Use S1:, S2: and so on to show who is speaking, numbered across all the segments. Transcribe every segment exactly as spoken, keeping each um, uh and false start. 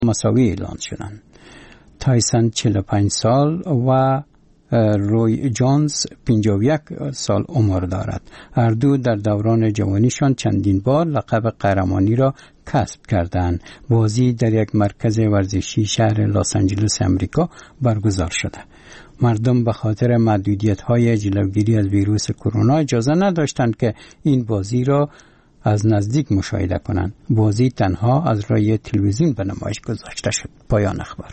S1: مساوی اعلان شدند. تایسون چهل و پنج سال و روی جونز پنجاه و یک سال عمر دارد. هر دو در دوران جوانیشان چندین بار لقب قهرمانی را کسب کردند. بازی در یک مرکز ورزشی شهر لس آنجلس امریکا برگزار شده. مردم به خاطر محدودیت‌های جلوگیری از ویروس کرونا اجازه نداشتند که این بازی را از نزدیک مشاهده کنند. بازی تنها از رای تلویزیون به نمایش گذاشته شد. پایان اخبار.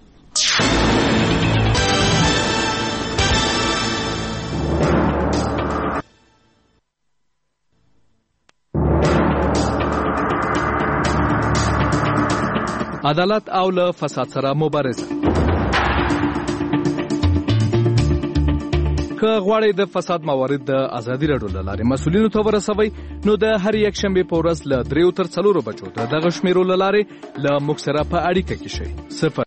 S2: عدالت او له فساد سره مبارزه. که غواړئ د فساد موارد د ازادي راډیو له لارې مسؤلینو ته ورسوئ نو د هر یک شنبې په ورځ له دریو تر څلورو بجو د دغه شمیرو له لارې له موږ سره په اړیکه کې شئ. صفر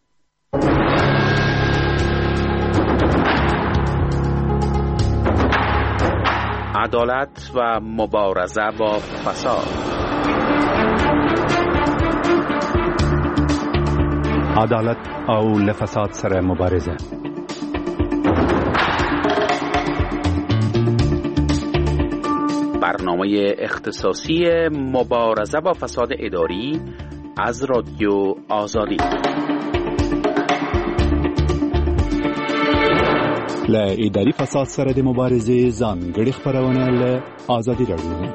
S3: عدالت و مبارزه با فساد.
S4: عدالت او له فساد سره مبارزه.
S3: برنامه اختصاصی مبارزه با فساد اداری از رادیو آزادی.
S4: له اداري فساد سره د مبارزې ځانګړي خبرونه له آزادي راډیو.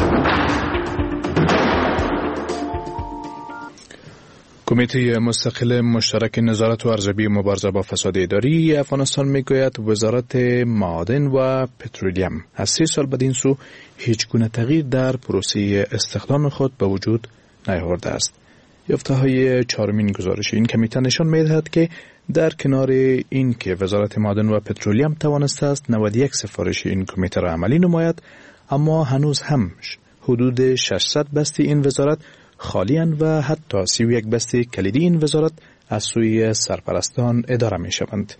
S5: کمیته مستقل مشترک نظارت و ارزیابی مبارزه با فساد اداری افغانستان میگوید وزارت معادن و پترولیم از سه سال بعد این سو هیچ گونه تغییر در پروسه استخدام خود به وجود نیاورده است. یافته‌های چهارمین گزارش این کمیته نشان می‌دهد که در کنار این که وزارت معادن و پترولیم توانسته است نود و یک سفارش این کمیته را عملی نماید، اما هنوز هم حدود ششصد بست این وزارت خالی‌اند و حتی سی و یک بست کلیدی این وزارت از سوی سرپرستان اداره می‌شوند.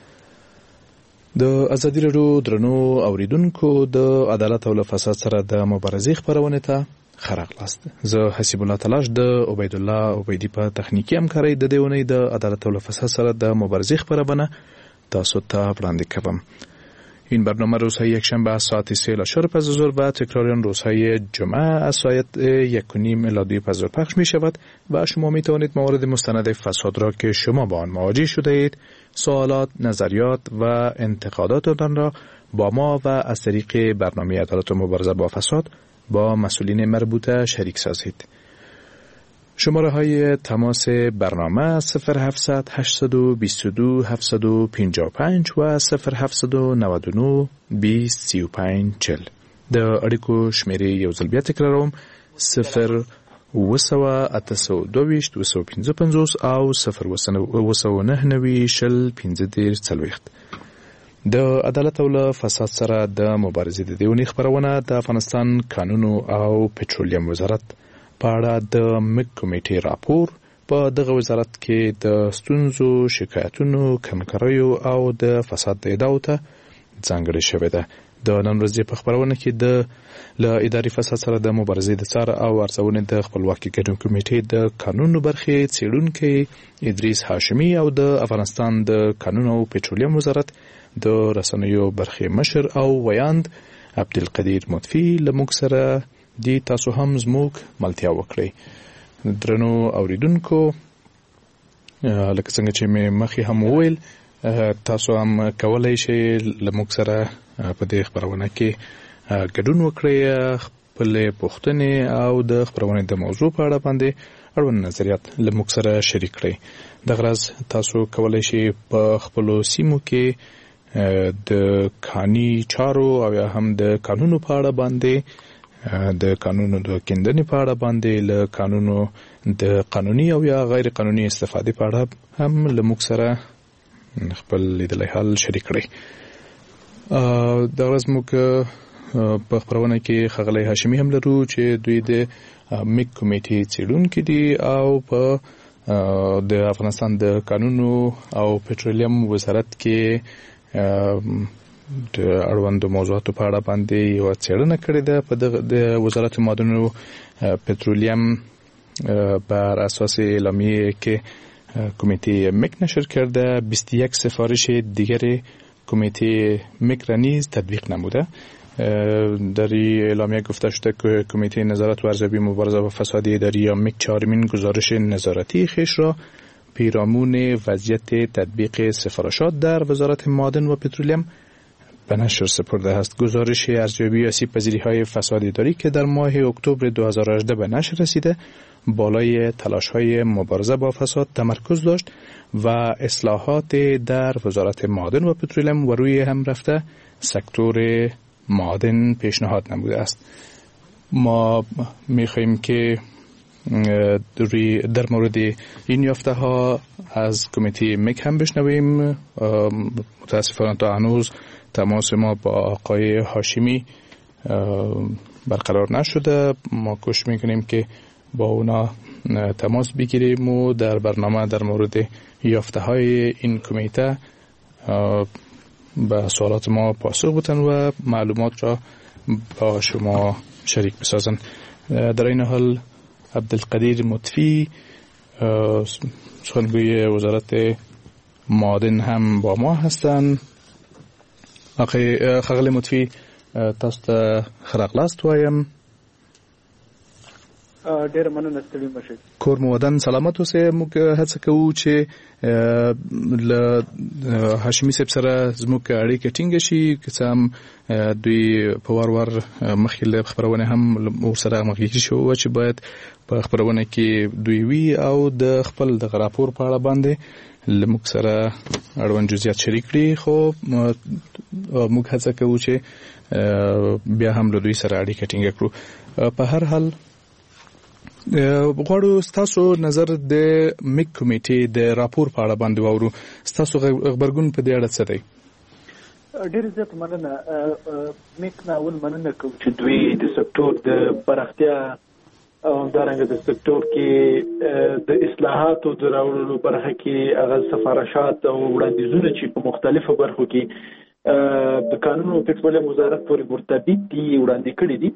S5: د ازادي راډیو درنو اوریدونکو د عدالت او فساد سره د مبارزې خبرونه ته خراغلاست. زه حسیب الله تلاش د عبید الله عبیدی په تخنیکی همکارۍ د دیونی د عدالت او فساد سره د مبارزې خبرونه تاسو ته وړاندې کوم. این برنامه روزهای یکشنبه از ساعت سه الی چهار پس از ظهر و تکرار آن روزهای جمعه از ساعت یک و نیم الی دو پس از ظهر پخش می شود و شما می توانید موارد مستند فساد را که شما با آن مواجه شده اید سوالات، نظریات و انتقاداتتان را با ما و از طریق برنامه عدالت و مبارزه با فساد با مسئولین مربوطه شریک سازید. شماره های تماس برنامه صفر هفتصد هشتصد و بیست و دو هفتصد و پنجاه و پنج و صفر هفتصد و نود و نه بیست سی و پنج چهل. د اړیکو شمیرې یو ځل بیا تکراروم صفر اوه سوه اته سوه دوه ویشت دوه سوه پنځه پنځوس او صفر اوه سوه نهه نوي شل پنځه دېرش څلوېښت. د عدالت او له فساد سره د مبارزې د دیونی خبرونه د افغانستان کانونو او پټرولیم وزارت په اړه د مک کمیټې راپور په دغه وزارت کې د ستونزو، شکایتونو، کمکاریو او د فساد د ادعاو ته ځانګړې شوې ده. د نن ورځې په خبرونه کې د له اداري فساد سره د مبارزې د څار او ارزونې د خپلواکي ګډون کمیټې د قانونو برخې څېړونکی ادریس هاشمي او د افغانستان د کانونو او پټرولیم وزارت د رسنیو برخې مشر او ویاند عبدالقدیر مطفی له موږ سره دی تاسو هم زموږ ملتیا وکړئ. درنو اوریدونکو، لکه څنګه چې مې مخکې هم وویل، تاسو هم کولی شئ له موږ سره په دې خبرونه کې ګډون وکړئ، خپلې پوښتنې او د خبرونې د موضوع په اړه باندې اړوند نظریات له موږ سره شریک کړئ. دغه راز تاسو کولی شئ په خپلو سیمو کې د کاني چارو او یا هم د قانونو په اړه باندې د قانونو د کیندنې په اړه باندې له قانونو د قانوني او یا غیر قانوني استفادې په اړه هم له موږ سره خپل لیدلی حال شریک کړئ. دغه زموږ په خبرونه کې ښاغلی هاشمي هم لرو چې دوی د مک کمیټې څېړونکي دي او په د افغانستان د قانونو او پټرولیم وزارت کې د اړوندو موضوعاتو په اړه باندې یو څېړنه کړې ده. په د وزارت معدنونو پټرولیم بر اساس اعلامیه که کمیته مک نشر کرده بیست و یک سفارش دیگر کمیته مک را نیز تطبیق نموده. در این اعلامیه گفته شده که کمیته نظارت و ارزیابی مبارزه با فساد اداری یا مک چهارمین گزارش نظارتی خیش را پیرامون وضعیت تطبیق سفارشات در وزارت معادن و پترولیم به نشر سپرده است. گزارش ارزیابی آسیب پذیری های فساد اداری که در ماه اکتبر دو هزار و هجده به نشر رسیده بالای تلاش های مبارزه با فساد تمرکز داشت و اصلاحات در وزارت معادن و پترولیم و روی هم رفته سکتور معادن پیشنهاد نموده است. ما می‌خواهیم که در مورد این یافته ها از کمیته مک هم بشنویم. متاسفانه تا هنوز تماس ما با آقای هاشمی برقرار نشده. ما کوشش میکنیم که با اونا تماس بگیریم و در برنامه در مورد یافته های این کمیته به سوالات ما پاسخ بدن و معلومات را با شما شریک بسازن. در این حال عبدالقدیر مطفی سخنگوی وزارت معادن هم با ما هستند. آقای خغل مطفی تاسو ته خراغلاست وایم.
S6: ډېر مننه ستړي مشه.
S5: کور مو ودان سلامت اوسئ. موږ هڅه کوو چې له هاشمي صاحب سره زموږ اړیکه ټینګه شي که څه هم دوی په وار وار مخکې له خپرونې هم ورسره همغږي شوي چې باید په خپرونه کې دوی وي او د خپل دغه راپور په اړه باندې له موږ سره اړوند جزئیات شریک کړي، خو موږ هڅه کوو چې بیا هم له دوی سره اړیکه ټینګه کړو. په هر حال غواړو ستاسو نظر د مک کمیټې د راپور په اړه باندې واورو. ستاسو خبرګون په دې اړه څه دی؟
S6: ډېر زیات مننه. مک نه اول مننه کوم چې دوی د سکتور د پراختیا او همدارنګه د سکتور کې د اصلاحاتو د راوړلو برخه کې هغه سفارشات او وړاندیزونه چې په مختلفو برخو کې د قانون او پټرولیم وزارت پورې مرتبط دي وړاندې کړي دي.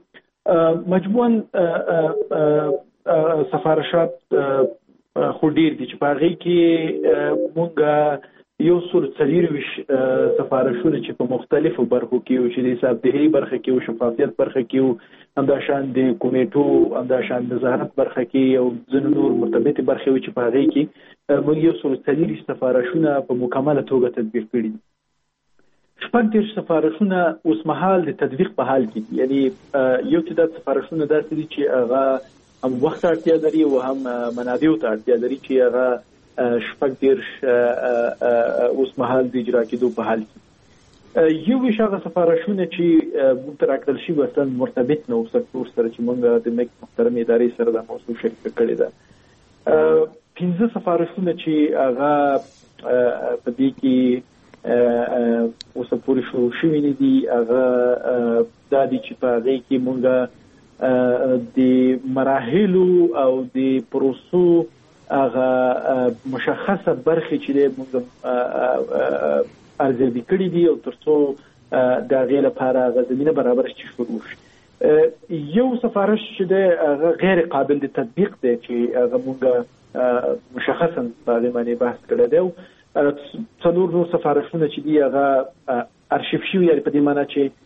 S6: مجموعاً سفارشات خو ډیر دي چې په هغې کې مونږ یو سل څلېرویشت سفارشونه چې په مختلفو برخو کې وو، چې د حسابدهۍ برخه کې وو، شفافیت برخه کې وو، همداشان د کمیټو همداشان د وزارت برخه کې او ځینې نور مرتبطې برخې وو چې په هغې کې مونږ یو سل څلېرویشت سفارشونه په مکمله توګه تطبیق کړي دي. شپږ دېرش سفارشونه اوسمهال د تطبیق په حال کې دي. یعنې یو تعداد سفارشونه داسې دي چې هغه هم وخت اړتیا لري او هم منابعو ته اړتیا لري چې هغه شپږ دېرش اوسمهال د اجرا کېدو په حال کې. یو ویشت هغه سفارشونه چې موږ ته راکړل شوي اصلا مرتبط نه وو سکتور سره چې موږ د مک محترمې ادارې سره دا موضوع شریکه کړې ده. پنځه سفارشونه چې هغه په دې کې اوسه پورې شروع شوي نه دي، هغه دا دي چې په هغې کې موږ د مراحلو او د پروسو هغه مشخصه برخې چې دی موږ ارزیابي کړي دي او تر څو د هغې لپاره هغه زمینه برابر شي چې شروع شي. یو سفارش چې دی هغه غیر قابل د تطبیق دی چې هغه موږ مشخصا په هغې باندې بحث کړی دی. څلور نور سفارشونه چې دي هغه ارشیف شوي، یعنې په دې معنا چې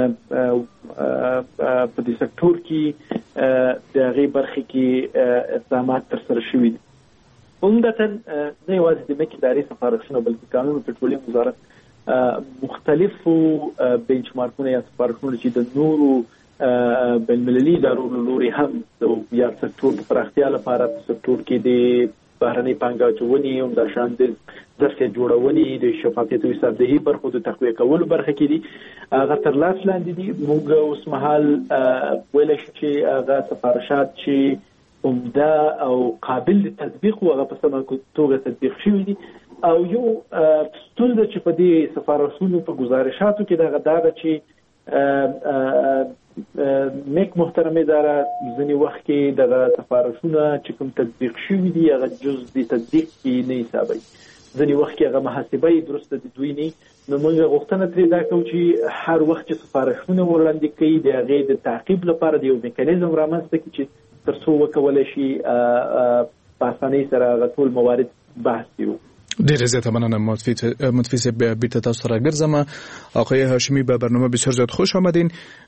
S6: په دې سکتور کې د هغې برخې کې اقدامات ترسره شوي دي. عمدتاً نه یوازې د مک ادارې سفارشونه بلکې قانون او پټرولیم وزارت مختلفو بینچ مارکونه یا سفارشونه چې د نورو بینالمللي ادارو له لوري هم یا سکتور د پراختیا لپاره په سکتور کې د بهرنۍ پانګه اچونې همداشان د ظرفیت جوړونې د شفافیت او حسابدهۍ برخو د تقویه کولو برخه کې دي، هغه تر لاس لاندې دي. موږ اوسمهال ویلی شو چې هغه سفارشات چې عمده او قابل د تطبیق وو هغه په سمه توګه تطبیق شوي دي. او یو ستونزه چې په دې سفارشونو په ګزارشاتو کې دغه دا ده چې مک محترمه اداره ځینې وخت کې دغه سفارشونه چې کوم تطبیق شوي دي هغه جز د تطبیق کې نه حسابوي، ځینې وخت کې هغه محاسبه یې درسته د دوی نه. نو موږ غوښتنه ترې دا کوو چې هر وخت چې سفارشونه وړاندې کوي د هغې د تعقیب لپاره د یو میکانیزم رامنځته کړي چې ترڅو وکولای شي په اسانۍ سره هغه ټول موارد بحث کړو.
S5: ډیره زیاته مننه مطفی صاحب. بیرته تاسو را ګرځم. آقای هاشمی به برنامه بسیار زیاد خوش آمدین.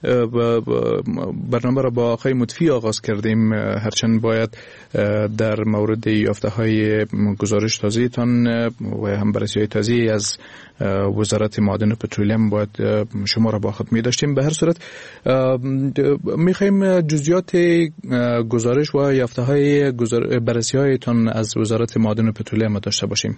S5: برنامه را با آقای مطفی آغاز کردیم، هرچند باید در مورد یافته های گزارش تازه تان و هم بررسی های تازه از وزارت معادن و پترولیم باید شما را با خود می داشتیم. به هر صورت میخوایم جزئیات گزارش و یافته های بررسی های تان از وزارت معادن و پترولیم داشته باشیم.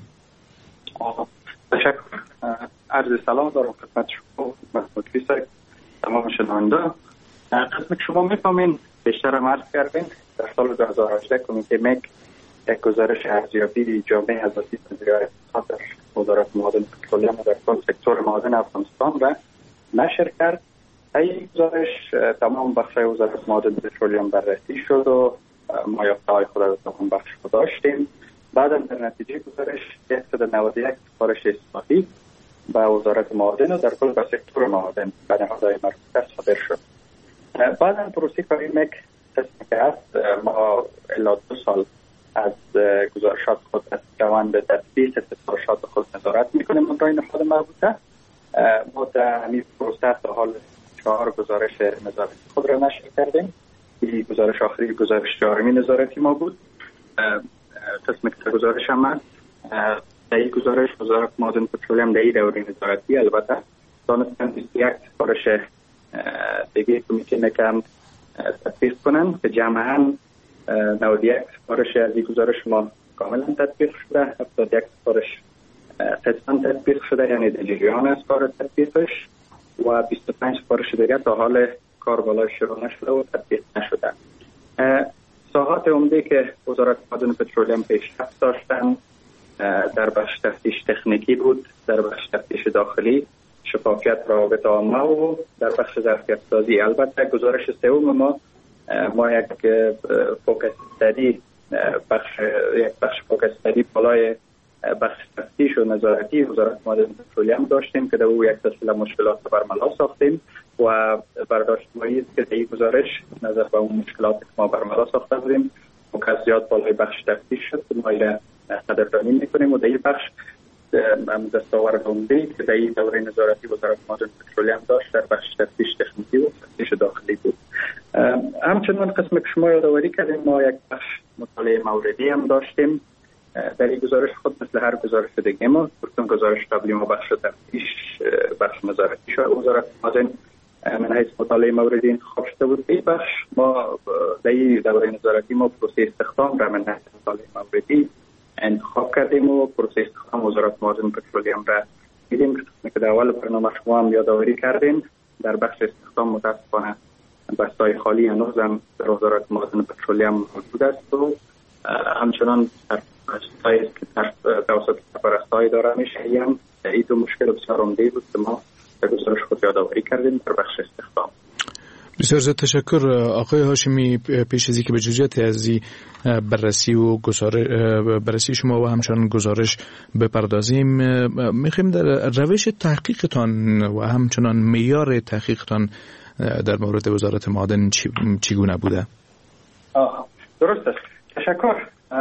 S7: تشکر. عرض سلام دارم خدمت شما مطفی صاحب، تمام شنونده. قسم شما میفهمین بیشتر هم عرض کردین در سال دو هزار و هجده کمیته مک یک گزارش ارزیابی جامع از وسیله مدیریت اقتصاد در وزارت معادن و پترولیم در کل سکتور معادن افغانستان را نشر کرد. این گزارش تمام بخش‌های وزارت معادن و پترولیم بررسی شد و ما یافته‌های خود را تمام بخش داشتیم. بعدا در نتیجه گزارش صد و نود و یک سفارش اصلاحی به وزارت معادن و در کل به سکتور معادن به نهادهای مربوطه صادر شد. بعدا پروسه کاری مک تصمیم است ما الی دو سال از گزارشات خود از روند تطبیق سفارشات خود نظارت میکنیم برای نهاد مربوطه. ما در همین پروسه تا حال چهار گزارش نظارتی خود را نشر کردیم. این گزارش آخری گزارش چهارمی نظارتی ما بود. تصمیم گزارش هم است. در این گزارش وزارت معادن و پترولیم در این دوره نظارتی البته دانستن بیست و یک سفارش دیگه کمیته نکم تطبیق کنند که جمعاً نود و یک سفارش از این گزارش ما کاملا تطبیق شده، هفتاد و یک سفارش قسماً تطبیق شده یعنی در جریان از کار تطبیقش و بیست و پنج سفارش دیگه تا حال کار بالای شروع نشده و تطبیق نشده. ساحات عمده که وزارت معادن و پترولیم پیشرفت داشتن در بخش تفتیش تکنیکی بود، در بخش تفتیش داخلی، شفافیت روابط عامه و در بخش ظرفیت سازی. البته گزارش سوم ما ما یک فوکس استادی بخش یک بخش فوکس استادی بالای بخش تفتیش و نظارتی وزارت معادن و پترولیم داشتیم که در او یک سلسله مشکلات برملا ساختیم و برداشت مایی است که در این گزارش نظر به اون مشکلات که ما برملا ساخته بودیم مکزیات بالای بخش تفتیش شد که ما ایره قدردانی میکنیم و در این بخش دستاورد عمده که در این دوره نظارتی وزارت معادن و پترولیم داشت در بخش تفتیش تکنیکی و تفتیش داخلی بود. همچنان قسم که شما یادآوری کردیم ما یک بخش مطالعه موردی هم داشتیم در این گزارش خود مثل هر گزارش دیگه ما گفتم گزارش قبلی ما بخش تفتیش بخش نظارتی شد وزارت معادن من حیث مطالعه موردی انتخاب شده بود. این بخش ما در این دوره نظارتی ما پروسه استخدام را من حیث مطالعه موردی انتخاب کردیم و پروسه استخدام وزارت معادن و پترولیم را دیدیم که در اول برنامه شما هم یادآوری کردیم. در بخش استخدام متاسفانه بستای خالی هنوز هم در وزارت معادن و پترولیم موجود است و همچنان بستایی است که توسط سرپرست‌های داره میشه. هم این دو مشکل بسیار عمده بود که ما در گزارش خود یادآوری کردیم در بخش استخدام.
S5: بسیار زیاد تشکر آقای هاشمی. پیش از اینکه به جزئیات از بررسی و گزارش بررسی شما و همچنان گزارش بپردازیم میخوایم در روش تحقیقتان و همچنان معیار تحقیقتان در مورد وزارت معادن چگونه بوده؟
S7: آه درست است. تشکر.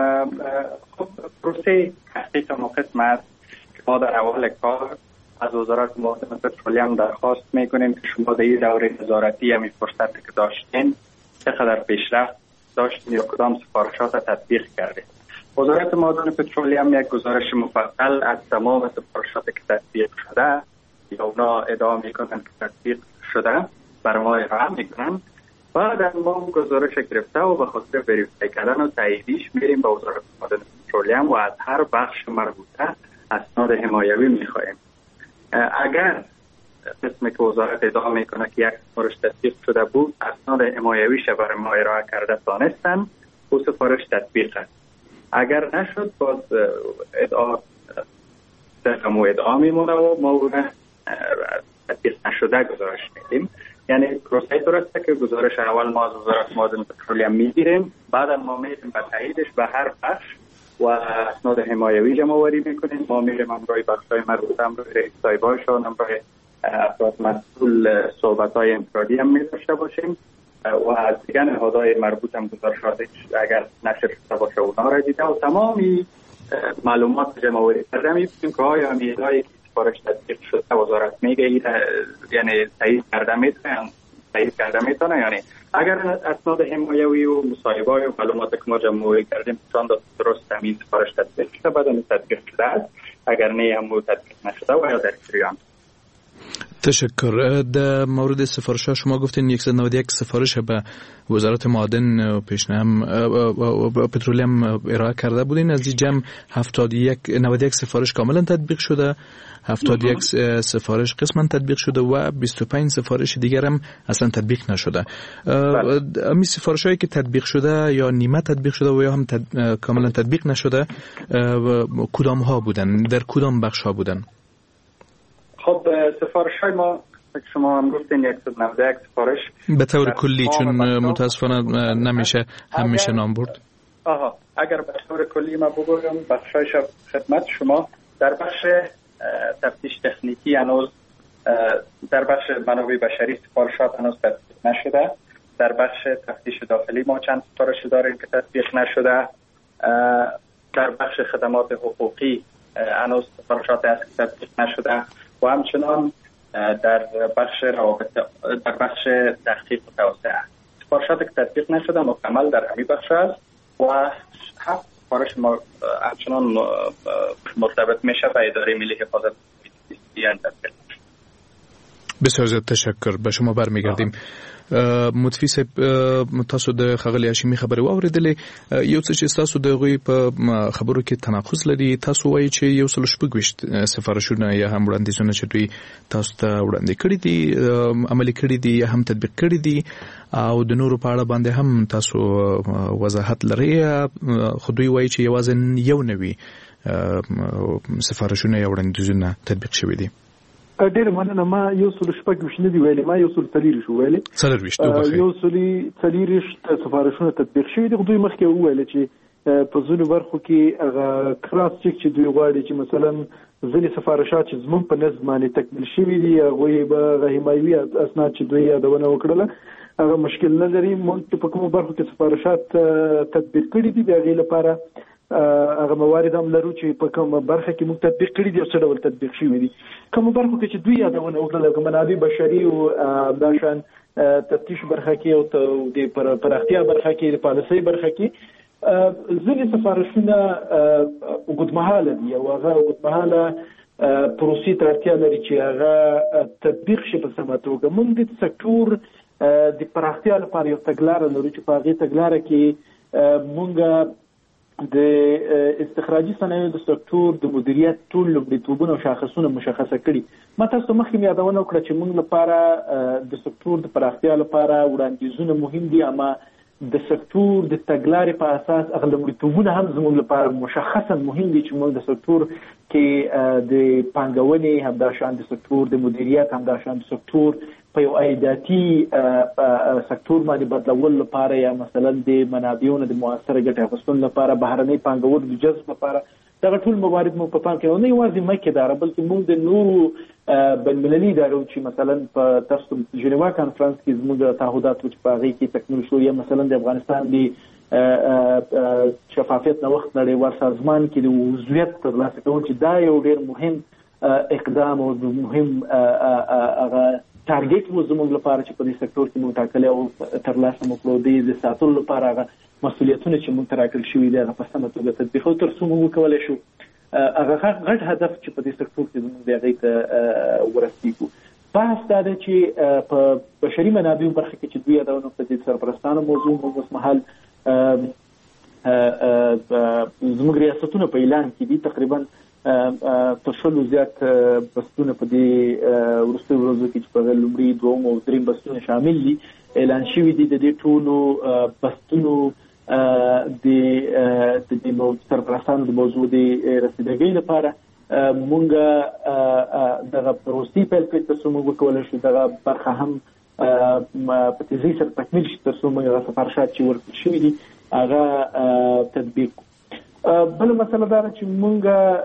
S7: خب پروسه تحقیق ما قسم است که ما در اول کار از وزارت معادن و پترولیم درخواست میکنیم که شما در این دوره نظارتی همین فرصت که داشتین چقدر پیشرفت داشتین یا کدام سفارشات تطبیق کردید. وزارت معادن و پترولیم یک گزارش مفصل از تمام سفارشات که تطبیق شده یا اونا ادعا میکنن که تطبیق شده بر ما ارائه میکنن. بعد ما گزارش گرفته و به خاطر وریفای کردن و تاییدیش میریم به وزارت معادن و پترولیم و از هر بخش مربوطه اسناد حمایوی میخوایم. اگر قسمی که وزارت ادعا میکنه که یک سفارش تطبیق شده بود اسناد حمایویش برای ما ارائه کرده دانستن و سفارش تطبیق است. اگر نشد باز ادعا تقم و ادعا میمونه و ما اون تطبیق نشده گزارش میدیم. یعنی پروسه درسته که گزارش اول ما از وزارت معادن و پترولیم میگیریم بعد ما میریم به تاییدش به هر بخش و اسناد حمایوی جمع آوری میکنیم. ما میریم امرای بخشای مربوطه امرای رئیس صاحبایشان امرای افراد مسئول صحبت‌های انفرادی هم می‌داشته باشیم و از دیگر نهادهای مربوط هم گزارشات اگر نشر شده باشه اونا را دیده و تمامی معلومات جمع آوری کرده می‌بینیم که آیا میزایی که سفارش تطبیق شده وزارت میگه یعنی تایید کرده میتونه تایید کرده میتونه یعنی اگر اسناد حمایوی و مصاحبه‌های و معلومات که ما جمع آوری کردیم چند درست همین سفارش تطبیق شده بعد از تطبیق شده است اگر نه هم تطبیق نشده و یا در جریان.
S5: تشکر. در مورد سفارش ها شما گفتین صد و نود و یک سفارش به وزارت معادن پیشنهاد پترولیم ارائه کرده بودین، از این جمع هفتاد و یک نود و یک سفارش کاملا تطبیق شده، هفتاد و یک سفارش قسما تطبیق شده و بیست و پنج سفارش دیگر هم اصلا تطبیق نشده. امی سفارش هایی که تطبیق شده یا نیمه تطبیق شده و یا هم تد... کاملا تطبیق نشده کدام ها بودن، در کدام بخش ها بودن؟
S7: خب سفارش های ما شما هم گفتین صد و نود و یک سفارش
S5: به طور کلی چون متاسفانه نمیشه همیشه نام برد.
S7: آها اگر به طور کلی ما بگویم بخشایش خدمت شما در بخش تفتیش تکنیکی هنوز در بخش منابع بشری سفارشات هنوز تطبیق نشده، در بخش تفتیش داخلی ما چند سفارش داریم که تطبیق نشده، در بخش خدمات حقوقی هنوز سفارشات هست که تطبیق نشده و همچنان در بخش روابط در بخش تحقیق و توسعه سفارشات که تطبیق نشده مکمل در همین بخش است و هفت سفارش ما همچنان مرتبط میشه به اداره ملی حفاظت بیان تطبیق.
S5: بسیار زیاد تشکر. به شما برمیگردیم. متفی صاحب تاسو د خغلی هاشمي خبرې واوریدلې، یو څه چې تاسو د غوي په خبرو کې تناقض لري، تاسو وایي چې یو څل شپږويشت سفارشونه یا هم وړاندیزونه چې دوی تاسو ته وړاندې کړی دي عملي کړی دي یا هم تطبیق کړی دي او د نورو په اړه باندې هم تاسو وضاحت لري، خو دوی وایي چې یوازې یو نوي سفارشونه یا وړاندیزونه تطبیق شوي دي.
S6: ډېر مننه. ما یو سل شپږویشت نه دی ویلې، ما یو سل څلېرویشت ویلې.
S5: څلېرویشت
S6: یو سل څلېرویشت سفارشونه تطبیق شوي دي. دوی مخکې وویل چې په ځینو برخو کې هغه کراس چک چې دوی غواړي چې مثلا ځینې سفارشات چې زموږ په نظم باندې تکمیل شوي دي هغوی به هغه حمایوي اسناد چې دوی یادونه وکړله هغه مشکل نه لري. موږ په کومو برخو کې سفارشات تطبیق کړي دي د هغې لپاره هغه موارد هم لرو چې په کومه برخه کې موږ تطبیق کړي دي او څه ډول تطبیق شوي دي. کومو برخو کې چې دوی یادونه وکړله لکه منابع بشري او همداشان تفتیش برخه کې او د پراختیا برخه کې د پالیسۍ برخه کې ځینې سفارشونه اوږدمهاله دي او هغه اوږدمهاله پروسې ته اړتیا لري چې هغه تطبیق شي په سمه توګه. موږ د سکتور د پراختیا لپاره یو تګلاره لرو چې په هغې تګلاره کې موږ د استخراجي صنایعو د سکتور د مدیریت ټول لومړیتوبونه او شاخصونه مشخصه کړي. ما تاسو ته مخکې یادونه وکړه چې موږ لپاره د سکتور د پراختیا لپاره وړاندیزونه مهم دي، اما د سکتور د تګلارې په اساس هغه لومړیتوبونه هم زموږ لپاره مشخصا مهم دي چې موږ د سکتور کې د پانګونې همداشان د سکتور د مدیریت همداشان د سکتور په یو عایداتي سکتور باندې بدلول لپاره یا مثلا د منابعونو د مؤثره ګټې اخیستلو لپاره بهرنۍ پانګونې د جذب لپاره دغه ټول موارد مو په پام کې نه یوازې مکه داره بلکې موږ د نورو بین‌المللي ادارو چې مثلا په تاسو جنیوا کانفرنس کې زموږ تعهدات چې په هغې کې تکمیل شو یا مثلا د افغانستان د شفافیت نوښت نړیوال سازمان کې د عضویت ترلاسه کول چې دا یو ډېر مهم اقدام او مهم هغه ټارګټ و زموږ لپاره چې په دې سکتور کې موږ ټاکلی او ترلاسه مو کړو د ساتلو لپاره هغه مسؤلیتونه چې موږ ته راکړل شوي دي هغه په سمه توګه تطبیق او تر څو موږ وکولی شو هغه غټ هدف چې په دې سکتور کې زموږ د هغې ته ورسېږو. بحث دا دی چې په بشري منابعو برخه کې چې دوی یادونه وکړه د سرپرستانو موضوع موږ اوسمهال زموږ ریاستونه په اعلان کې دي، تقریبا تر شلو زیات بستونه په دې وروستیو ورځو کې چې په لومړي دوم او دریم بستونه شامل دي اعلان شوي دي. د دې ټولو بستونو د سرپرستانو د موضوع د رسیدګۍ لپاره مونږ دغه پروسې پیل کړې تر څو موږ وکولی شو دغه برخه هم په تیزۍ سره تکمیل شي تر څو موږ هغه سفارشات چې ورکړل شوي دي هغه تطبیق. بله مسله دا ده چې موږ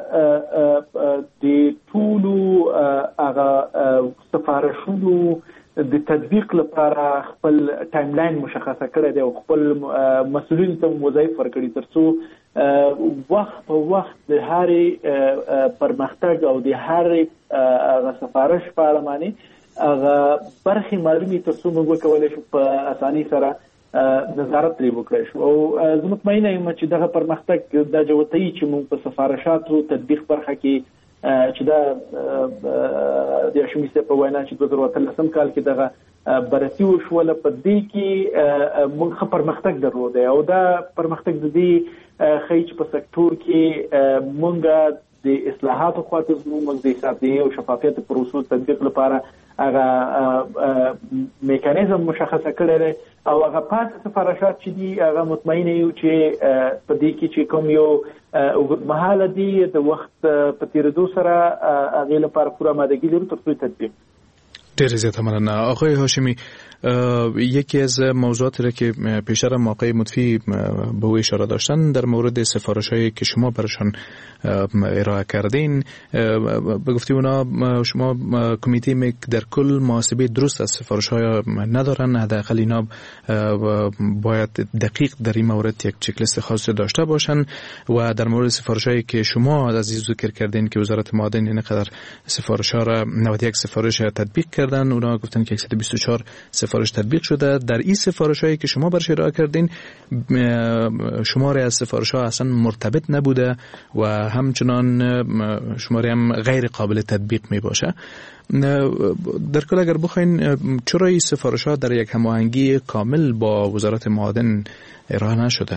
S6: د ټولو هغه سفارشونو د تطبیق لپاره خپل ټایم لاین مشخصه کړی دی او خپل مسؤلین ته وظایف ورکړي ترڅو وخت په وخت د هرې پرمختګ او د هرې سفارش په اړه باندې هغه برخې معلومې ترڅو موږ وکولی شو په اسانۍ سره نظارت ترې وکړی شو. او زه مطمئنه یم چې دغه پرمختګ دا جوتوي چې موږ په سفارشاتو تطبیق برخه کې چې دا د هاشمي صاحب په وینا چې دوه زره اتلسم کال کې دغه بررسي وشوله، په دې کې موږ ښه پرمختګ درلودی او دا پرمختګ د دې ښیي چې په سکتور کې موږ د اصلاحاتو خواته ځو، موږ د حسابدارۍ او شفافیت پروسو تطبیق لپاره هغه میکانیزم مشخصه کړی دی او هغه پاتې سفارشات چې دي هغه مطمئنه یو چې په دې کې چې کوم یو اوږدمهاله دي د وخت په تېرېدو سره هغې لپاره پوره آمادګي لرو ترڅو تطبیق.
S5: ډېر زیاته مننه آقای هاشمی. یکی از موضوعاتی را که پیشتر هم آقای مطفی به او اشاره داشتن در مورد سفارش‌هایی که شما برشان ارائه کردین، به گفته اونا شما کمیته میک در کل محاسبه درست از سفارش‌ها ندارن، حداقل اینا باید دقیق در این مورد یک چک لیست خاص داشته باشن. و در مورد سفارش‌هایی که شما عزیز ذکر کردین که وزارت معادن اینقدر سفارش‌ها را نود و یک سفارش تطبیق کردن، اونا گفتن که صد و بیست و چهار سفارش تطبیق شده. در این سفارش هایی که شما برش ارائه کردین شماره از سفارش ها اصلا مرتبط نبوده و همچنان شماره هم غیر قابل تطبیق می باشه. در کل اگر بخواین چرا این سفارش ها در یک هماهنگی کامل با وزارت معادن ارائه نشده؟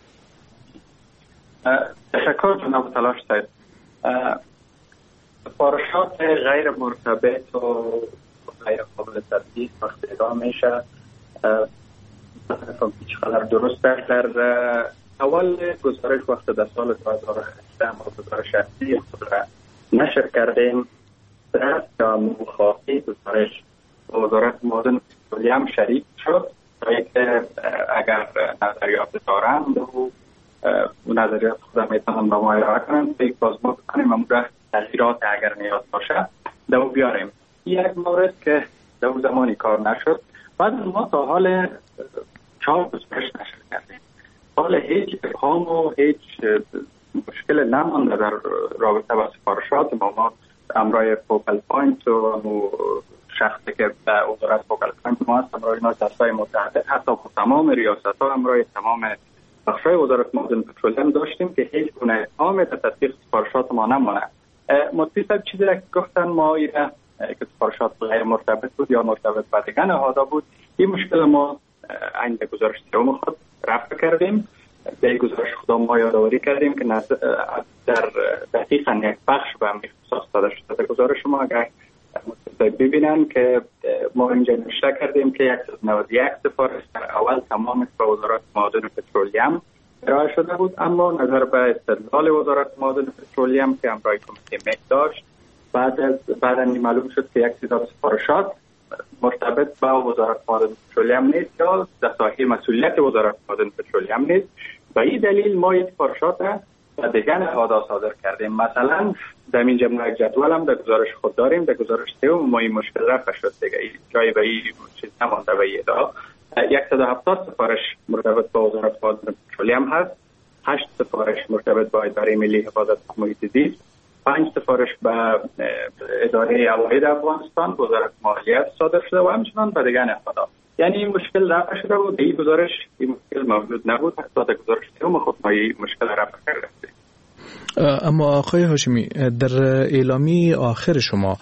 S7: تشکر جناب تلاش صاحب. سفارشات غیر مرتبط و غیر قابل تطبیق وقتی ادامه میشه چقدر درست در اول گزارش وقت در سال دو هزار و هشت ما گزارش اصلی خود را نشر کردیم. در مخاطی گزارش وزارت معادن هم شریک شد تا اینکه اگر نظریات دارند و نظریات خود میتونم با ما ارائه کنم تا یک بازمو کنیم و تغییرات اگر نیاز باشه دو بیاریم. یک مورد که در زمانی کار نشد، بعد ما تا حال چهار گزارش نشر کردیم. حال هیچ ابهام و هیچ مشکل نمانده در رابطه با سفارشات ما. ما امرای فوکال پوینت و شخصی که در وزارت فوکال پوینت ما هست امرای اینا دستای متحده، حتی تمام ریاست ها امرای تمام بخشای وزارت معادن پترولیم داشتیم که هیچ گونه ابهام در تطبیق سفارشات ما نمانه. مطفی صاحب چیزی را که گفتن ما ایره که سفارشات غیر مرتبط بود یا مرتبط با دیگر نهادها بود، این مشکل ما عین گزارش سوم خود رفع کردیم. در گزارش خود ما یادآوری کردیم که در دقیقاً یک بخش به هم اختصاص داده شده. در گزارش ما اگر ببینن که ما اینجا نوشته کردیم که صد و نود و یک سفارش در اول تمام به وزارت معادن پترولیم ارائه شده بود، اما نظر به استدلال وزارت معادن پترولیم که امرای کمیته مک داشت بعد از بعد از معلوم شد که یک تعداد سفارشات مرتبط با وزارت معادن پترولیم نیست یا در ساحه مسئولیت وزارت معادن پترولیم نیست. به این دلیل ما این سفارشات را به دیگر نهادها صادر کردیم. مثلا در این جمله جدول هم در گزارش خود داریم. در گزارش سوم ما این مشکل رفع شد دیگه، جای به این چیز نمانده به این ادعا. صد و هفتاد سفارش مرتبط با وزارت معادن پترولیم هست، هشت سفارش مرتبط با اداره ملی حفاظت محیط زیست، پنج سفارش به اداره عواید افغانستان وزارت مالیات صادر شده و همچنان به دیگر نهادها. یعنی این مشکل رفع شده بود. این گزارش این مشکل موجود نبود، حتی در گزارش سوم خود ما این مشکل رفع کرده.
S5: اما آقای هاشمی در اعلامی آخر شما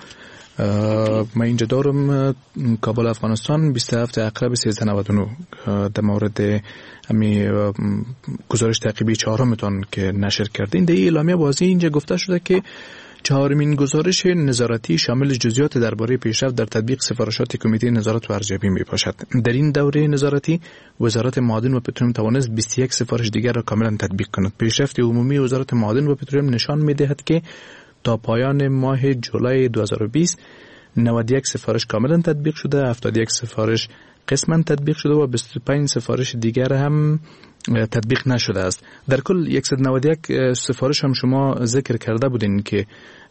S5: من اینجا دارم کابل افغانستان بیست و هفت اقرب سیزده نود و نه در مورد امی گزارش تعقیبی چهارمتان که نشر کردین، در این اعلامیه واضح اینجا گفته شده که چهارمین گزارش نظارتی شامل جزئیات درباره پیشرفت در تطبیق سفارشات کمیته نظارت و ارزیابی میباشد. در این دوره نظارتی وزارت معادن و پترولیم توانست بیست و یک سفارش دیگر را کاملا تطبیق کند. پیشرفت عمومی وزارت معادن و پترولیم نشان میدهد که تا پایان ماه جولای دو هزار و بیست نود و یک سفارش کاملا تطبیق شده، هفتاد و یک سفارش قسما تطبیق شده و بیست و پنج سفارش دیگر هم تطبیق نشده است. در کل صد و نود و یک سفارش هم شما ذکر کرده بودین که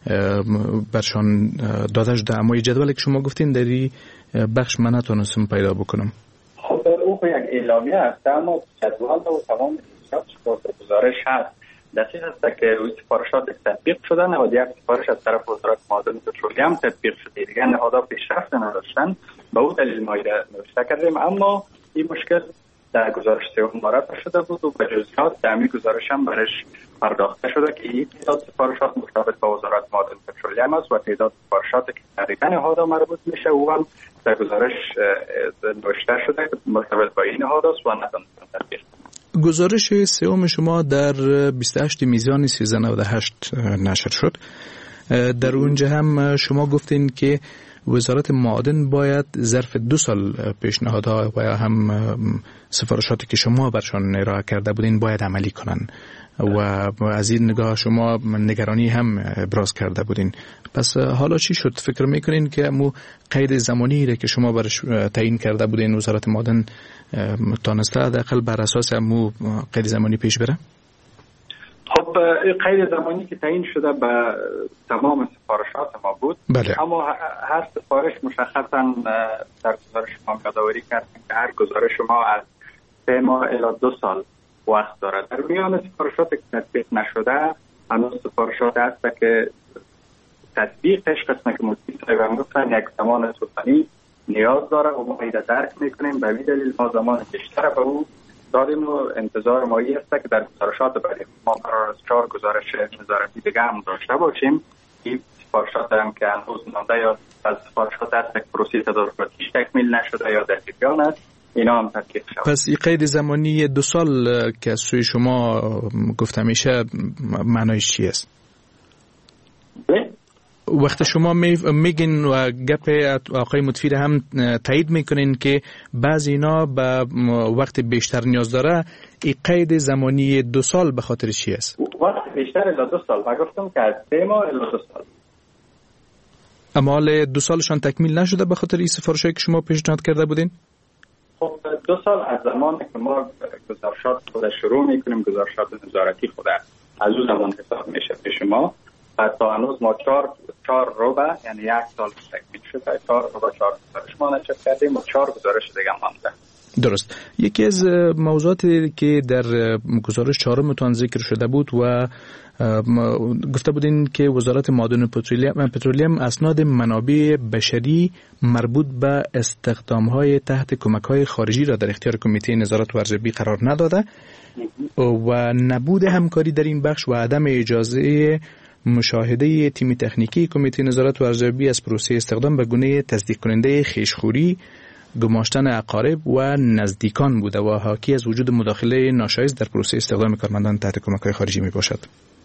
S5: برشان داده شده، اما جدولی که شما گفتین در این بخش من نتونستم پیدا بکنم.
S7: خب او یک اعلامیه است، اما جدول و تمام گزارش هست. دقیق است که روی سفارشات تطبیق شده، نود و یک سفارش از طرف وزارت معادن پترولیم تطبیق شده، دیگه نهادها پیشرفت نداشتن، به اون دلیل ما نوشته کردیم. اما این مشکل در گزارش سوم معرفی شده بود و به جزئیات در همین گزارش هم برش پرداخته شده که این تعداد سفارشات مرتبط با وزارت معادن پترولیم است و تعداد سفارشات که دقیقاً نهادها مربوط میشه او هم در گزارش نوشته شده که مرتبط با این نهاد است و نتونستن تطبیق.
S5: گزارش سوم شما در بیست و هشت میزان سیزده نود و هشت نشر شد. در اونجا هم شما گفتین که وزارت معادن باید ظرف دو سال پیشنهادها و یا هم سفارشاتی که شما برشان ارائه کرده بودین باید عملی کنن و از این نگاه شما نگرانی هم ابراز کرده بودین. پس حالا چی شد؟ فکر میکنین که امو قید زمانی را که شما برش تعیین کرده بودین وزارت معادن تانسته حداقل بر اساس امو قید زمانی پیش بره؟
S7: خب قید زمانی که تعیین شده به تمام سفارشات ما بود.
S5: بله.
S7: اما هر سفارش مشخصا در گزارش ما یادآوری کردیم که هر گزارش ما از سه ماه الی دو سال وقت دارد. در میان سفارشات که تطبیق نشده هنوز سفارشات هست که تطبیقش قسمه که مدیر صاحب گفتن یک زمان طولانی نیاز داره و ما ایده درک میکنیم. به این دلیل ما زمان بیشتر به او داریم و انتظار مایی است که در گزارشات بعدی ما قرار است چهار گزارش نظارتی دیگه هم داشته باشیم. این سفارشات هم که هنوز مانده یا از سفارشات هست که پروسه تدارکاتیش تکمیل نشده یا در جریان است، اینا هم تطبیق شود.
S5: پس این قید زمانی دو سال که از سوی شما گفته میشه معنایش چی است؟ وقتی شما میگین و گپ آقای مدفیر هم تایید میکنین که بعضی اینا به وقت بیشتر نیاز داره، این قید زمانی دو سال به خاطر چی است؟
S7: وقت بیشتر الی دو سال. من گفتم که از سه ماه الی دو سال.
S5: اما حال دو سالشان تکمیل نشده به خاطر این سفارشایی که شما پیشنهاد کرده بودین؟
S7: خب دو سال از زمان که ما گزارشات خود شروع میکنیم، گزارشات نظارتی خود از اون زمان حساب میشه به شما. تا هنوز ما چهار چهار ربع یعنی یک سال تکمیل شده، چهار ربع چهار گزارش ما نشر کردیم و چهار گزارش دیگه مانده.
S5: درست. یکی از موضوعاتی که در گزارش چهارمتان ذکر شده بود و گفته بودین که وزارت معادن و پترولیم پترولیم اسناد منابع بشری مربوط به استخدام‌های تحت کمک‌های خارجی را در اختیار کمیته نظارت و ارزیابی قرار نداده و نبود همکاری در این بخش و عدم اجازه مشاهده تیم تکنیکی کمیته نظارت و ارزیابی از پروسه استخدام به گونه تصدیق کننده خویشخوری، گماشتن اقارب و نزدیکان بوده و حاکی از وجود مداخله ناشایست در پروسه استخدام کارمندان تحت کمک‌های خارجی می باشد.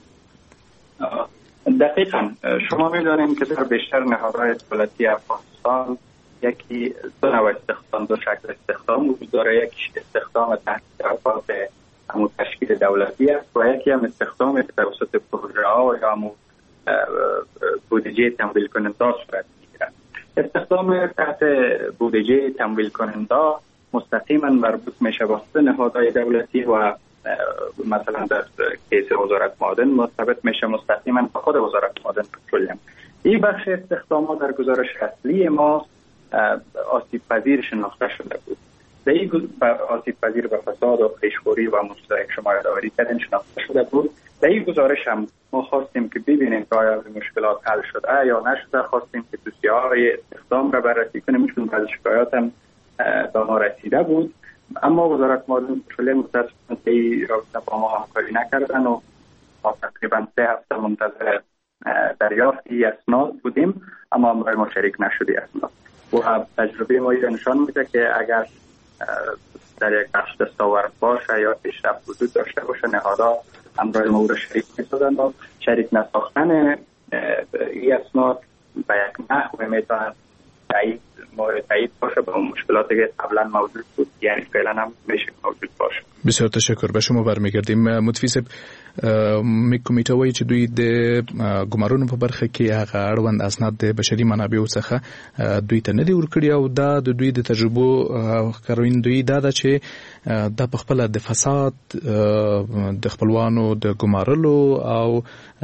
S7: دقیقاً شما می‌دانید که در بیشتر نهادهای دولتی افغانستان یکی دو نوع استخدام، دو شکل استخدام وجود داره. یک استخدام تحت طرفات همون تشکیل دولتی است و یکی هم استخدام توسط پروژه ها یا همون بودجه تمویل کننده صورت میگیرد. استخدام تحت بودجه تمویل کننده مستقیما مربوط میشه با نهادهای دولتی و مثلا در کیس وزارت معادن مرتبط میشه مستقیما با خود وزارت معادن پترولیم. این بخش استخدام ها در گزارش اصلی ما آسیب پذیر شناخته شده بود. در این آسیب پذیر به فساد و خویشخوری و مشکلاتی که شما یادآوری کردین شناخته شده بود. در این گزارش هم ما خواستیم که ببینیم که آیا مشکلات حل شده یا نشده. خواستیم که دوسیه‌های استخدام را بررسی کنیم، چون بعضی شکایات هم به ما رسیده بود. اما وزارت معادن پترولیم متأسفانه این رابطه با ما همکاری نکردن و ما تقریبا سه هفته منتظر دریافت اسناد بودیم، اما همراه ما شریک نشدی اسناد. و تجربه ما نشان میده که اگر در یک بخش دستاورد باشه یا پیشرفت وجود داشته باشه، نهادها همراه ما را شریک می‌سازند و شریک نساختن این اسناد به یک نحو میتواند تایید مورد تایید باشه با مشکلاتی که قبلا موجود بود، یعنی فعلا هم میشه موجود باشه.
S5: بسیار تشکر. به شما برمیگردیم. متفی صاحب، میک کمیټه وایي چې دوی د ګمارونو په برخه کې هغه اړوند اسناد د بشري منابعو څخه دوی ته نه دي ورکړي او دا د دوی د تجربو ښکارندویي دا ده چې دا په خپله د فساد د خپلوانو د ګمارلو او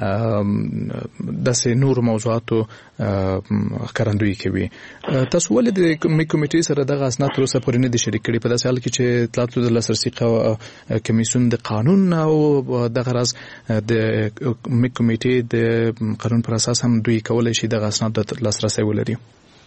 S5: داسې نور موضوعاتو ښکارندویي کوي. تاسو ولې د میک کمیټې سره دغه اسناد تر اوسه پورې نه دي شریک کړي په داسې حال کې چې اطلاعاتو د لاسرسي کمیسیون د قانون او دغه راز د میک کمیټې د قانون پر اساس هم دوی کولی شي دغه اسناد د لاسرسي ولري؟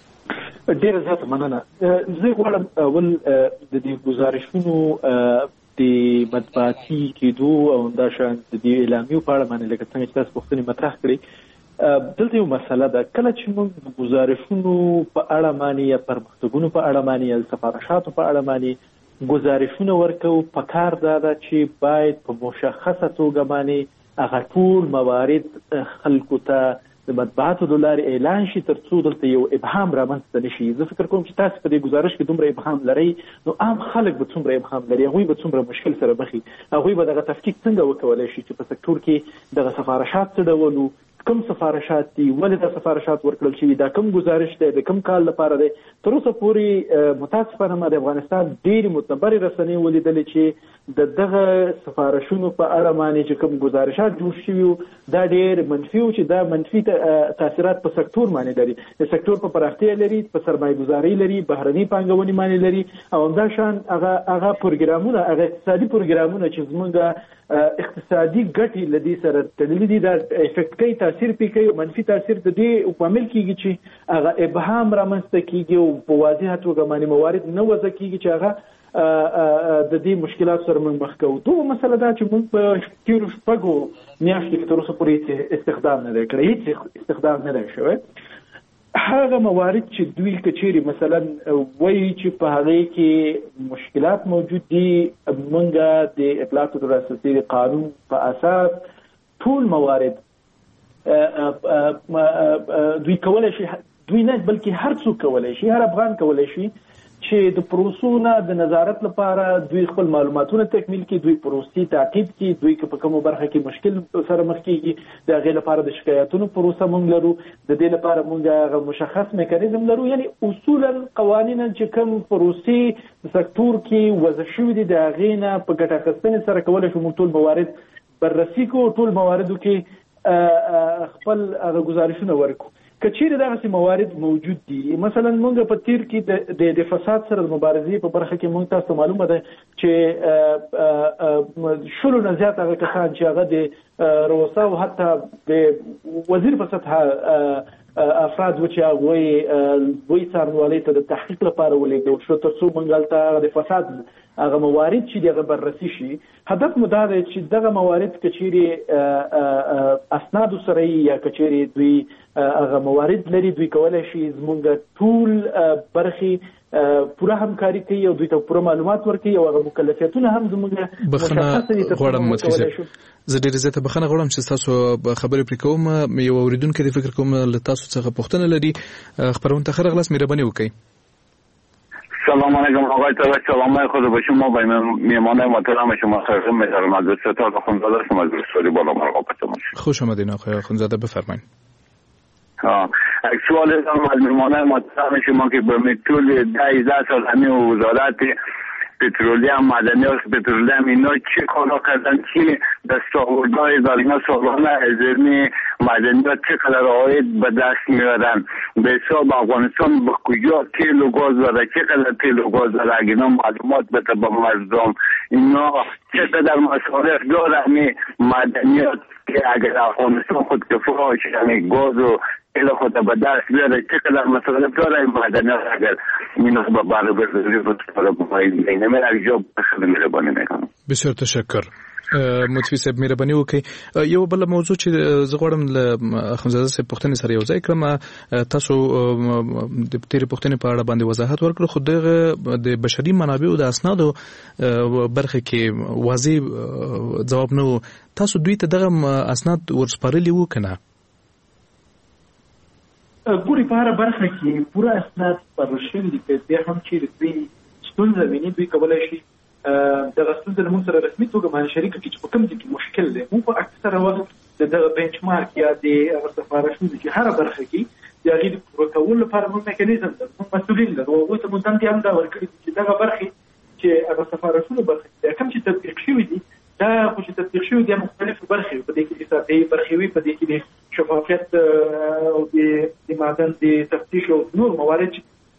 S6: ډېره زیاته مننه. زه غواړم اول د دې ګزارشونو د مطبوعاتي کېدو او همداشان د دې اعلامیو په اړه باندې لکه څنګه چې تاسو پوښتنې مطرح کړې، دلته یو مسله ده. کله چې موږ د ګزارشونو په اړه باندې یا پرمختګونو په اړه باندې یا سفارشاتو په اړه باندې ګزارشونه ورکوو، پکار دا ده چې باید په مشخصه توګه باندې هغه ټول موارد خلکو ته د مطبوعاتو د لارې اعلان شي تر څو دلته یو ابهام رامنځته نه شي. زه فکر کوم چې تاسو په دې ګزارش کې دومره ابهام لرئ، نو عام خلک به څومره ابهام لري، هغوی به څومره مشکل سره مخ وي، هغوی به دغه تفکیک څنګه وکولی شي چې په سکتور کې دغه سفارشات څه ډول وو، کوم سفارشات دي، ولې دا سفارشات ورکړل شوي، دا کوم گزارش دی، د کوم کال لپاره دی. تر اوسه پورې متاسفانه ما د افغانستان ډېرې معتبرې رسنۍ ولیدلې چې د دغه سفارشونو په اړه باندې چې کوم گزارشات جوړ شوي وو دا ډېر منفي وو، چې دا منفي تاثیرات په سکتور باندې لري، د سکتور په پراختیا لري، په سرمایه گذاري لري، بهرنۍ پانګونې باندې لري، او همداشان هغه هغه پروګرامونه، هغه اقتصادي پروګرامونه چې زموږ اقتصادي ګټې له دې سره تړلي دي، دا افیکټ کوي، تاثیر پې کوي، منفي تاثیر د دې عامل کېږي چې هغه ابهام رامنځته کېږي او په واضحه توګه باندې موارد نه وضع کېږي چې هغه د دې مشکلات سره موږ مخ کوو. دوه مسله دا چې موږ په تېرو شپږو میاشتو کې تر اوسه پورې استخدام نه دی کړی، هېڅ استخدام نه دی شوی. هغه موارد چې دوی کچېرې مثلا وایي چې په هغې کې مشکلات موجود دي، موږ د اطلاعاتو د لاسرسي قانون په اساس ټول موارد دوی کولی شي، دوی نه بلکې هر څوک کولی شي، هر افغان کولی شي چې د پروسو نه د نظارت لپاره دوی خپل معلوماتونه تکمیل کړي، دوی پروسې تعقیب کړي، دوی که په کومه برخه کې مشکل سره مخ کېږي د هغې لپاره د شکایتونو پروسه موږ لرو، د دې لپاره موږ هغه مشخص میکانیزم لرو. یعنی اصولا قوانین چې کوم پروسې د سکتور کې وضع شوي دي د هغې نه په ګټه اخیستنې سره کولی شو موږ ټول موارد بررسي کړو، ټول مواردو کې خپل هغه ګزارشونه ورکړو. که چیرې دغسې موارد موجود دي، مثلا موږ په تیر کې د د فساد سره د مبارزې په برخه کې موږ تاسو معلومه ده چې شلو نه زیات هغه کسان چې هغه د رؤسا او حتی د وزیر په سطحه افراد و چې هغوی لوی څارنوالۍ ته د تحقیق لپاره ولېږدول شو تر څو موږ هلته د فساد هغه موارد چې دغه بررسي شي. هدف مو دا دی چې دغه موارد که چیرې اسنادو سره یا که چیرې دوی هغه موارد لري، دوی کولی شي زموږ ټول برخې پوره همکاري کوي او دوی ته پوره معلومات ورکوي او هغه مکلفیتونه هم زموږ
S5: مشخص دي. غواړم متفیض زه ډېر زیاته بخښنه غواړم چې تاسو خبرې پرې کوم. یو اورېدونکی د فکر کوم له تاسو څخه پوښتنه لري، خپرونې ته ښه راغلاست، مهرباني وکړئ.
S8: سلام علیکم آقای طبق، سلام خود به شما و میهمان محترم شما سرزم می‌دارم از ستاد خونزاده شما از رسولی بالا مرحبت شما.
S5: خوش آمدین آقای خونزاده، بفرمایید.
S8: ها اکچوال از میهمان محترم شما که به طول دوازده سال همین وزارت پترولیم، معدنیات پترولیم اینا چه کارا کردن، چی دستاوردهای در اینا سالانه از علم معدنیات چقدر عاید به دست میارن، به حساب افغانستان به کجا تیل و گاز داره، چقدر تیل و گاز داره، اگه اینا معلومات بده به مردم، اینا چقدر مصارف داره همین معدنیات که اگر افغانستان خود کفا شه همین گاز و تیل خود به دست بیاره، چقدر مصارف داره این معدنیات اگر اینا به باره برداری بطور بمایی اینه اجاب خیلی مهربانی میکنم.
S5: بسیار تشکر. متفي صاحب مهرباني وکړئ. یو بل موضوع چې زه غواړم له اخوندزاده صاحب پوښتنې سره یو ځای کړم، تاسو د تېرې پوښتنې په اړه باندې وضاحت ورکړو، خو دغه د بشري منابعو د اسنادو برخه کې واضح ځواب نه و. تاسو دوی ته دغه اسناد ورسپارلي وو که نه؟
S6: ګوري په هره برخه کې پوره اسناد سپارل شوي دي، که بیا هم چیرې دوی ستونزه ویني دوی کولی شي دغه ستونزه موږ سره رسمي توګه باندې شریکه کړي چې په کوم ځای کې مشکل دی. موږ په اکثره وخت د دغه بنچ مارک یا د هغه سفارشونو چې هره برخه کې د هغې د پوره کولو لپاره موږ میکانیزم لرو، موږ مسؤلین لرو. هغوی ته موږ دندې هم دا ورکړي چې دغه برخې چې هغه سفارشونو برخې دي کوم چې تطبیق شوي دي، دا خو چې تطبیق شوي دي مختلفې برخې، په دې کې د سطحي برخې وي، په دې کې د شفافیت او د معدن د تفتیش او نور موارد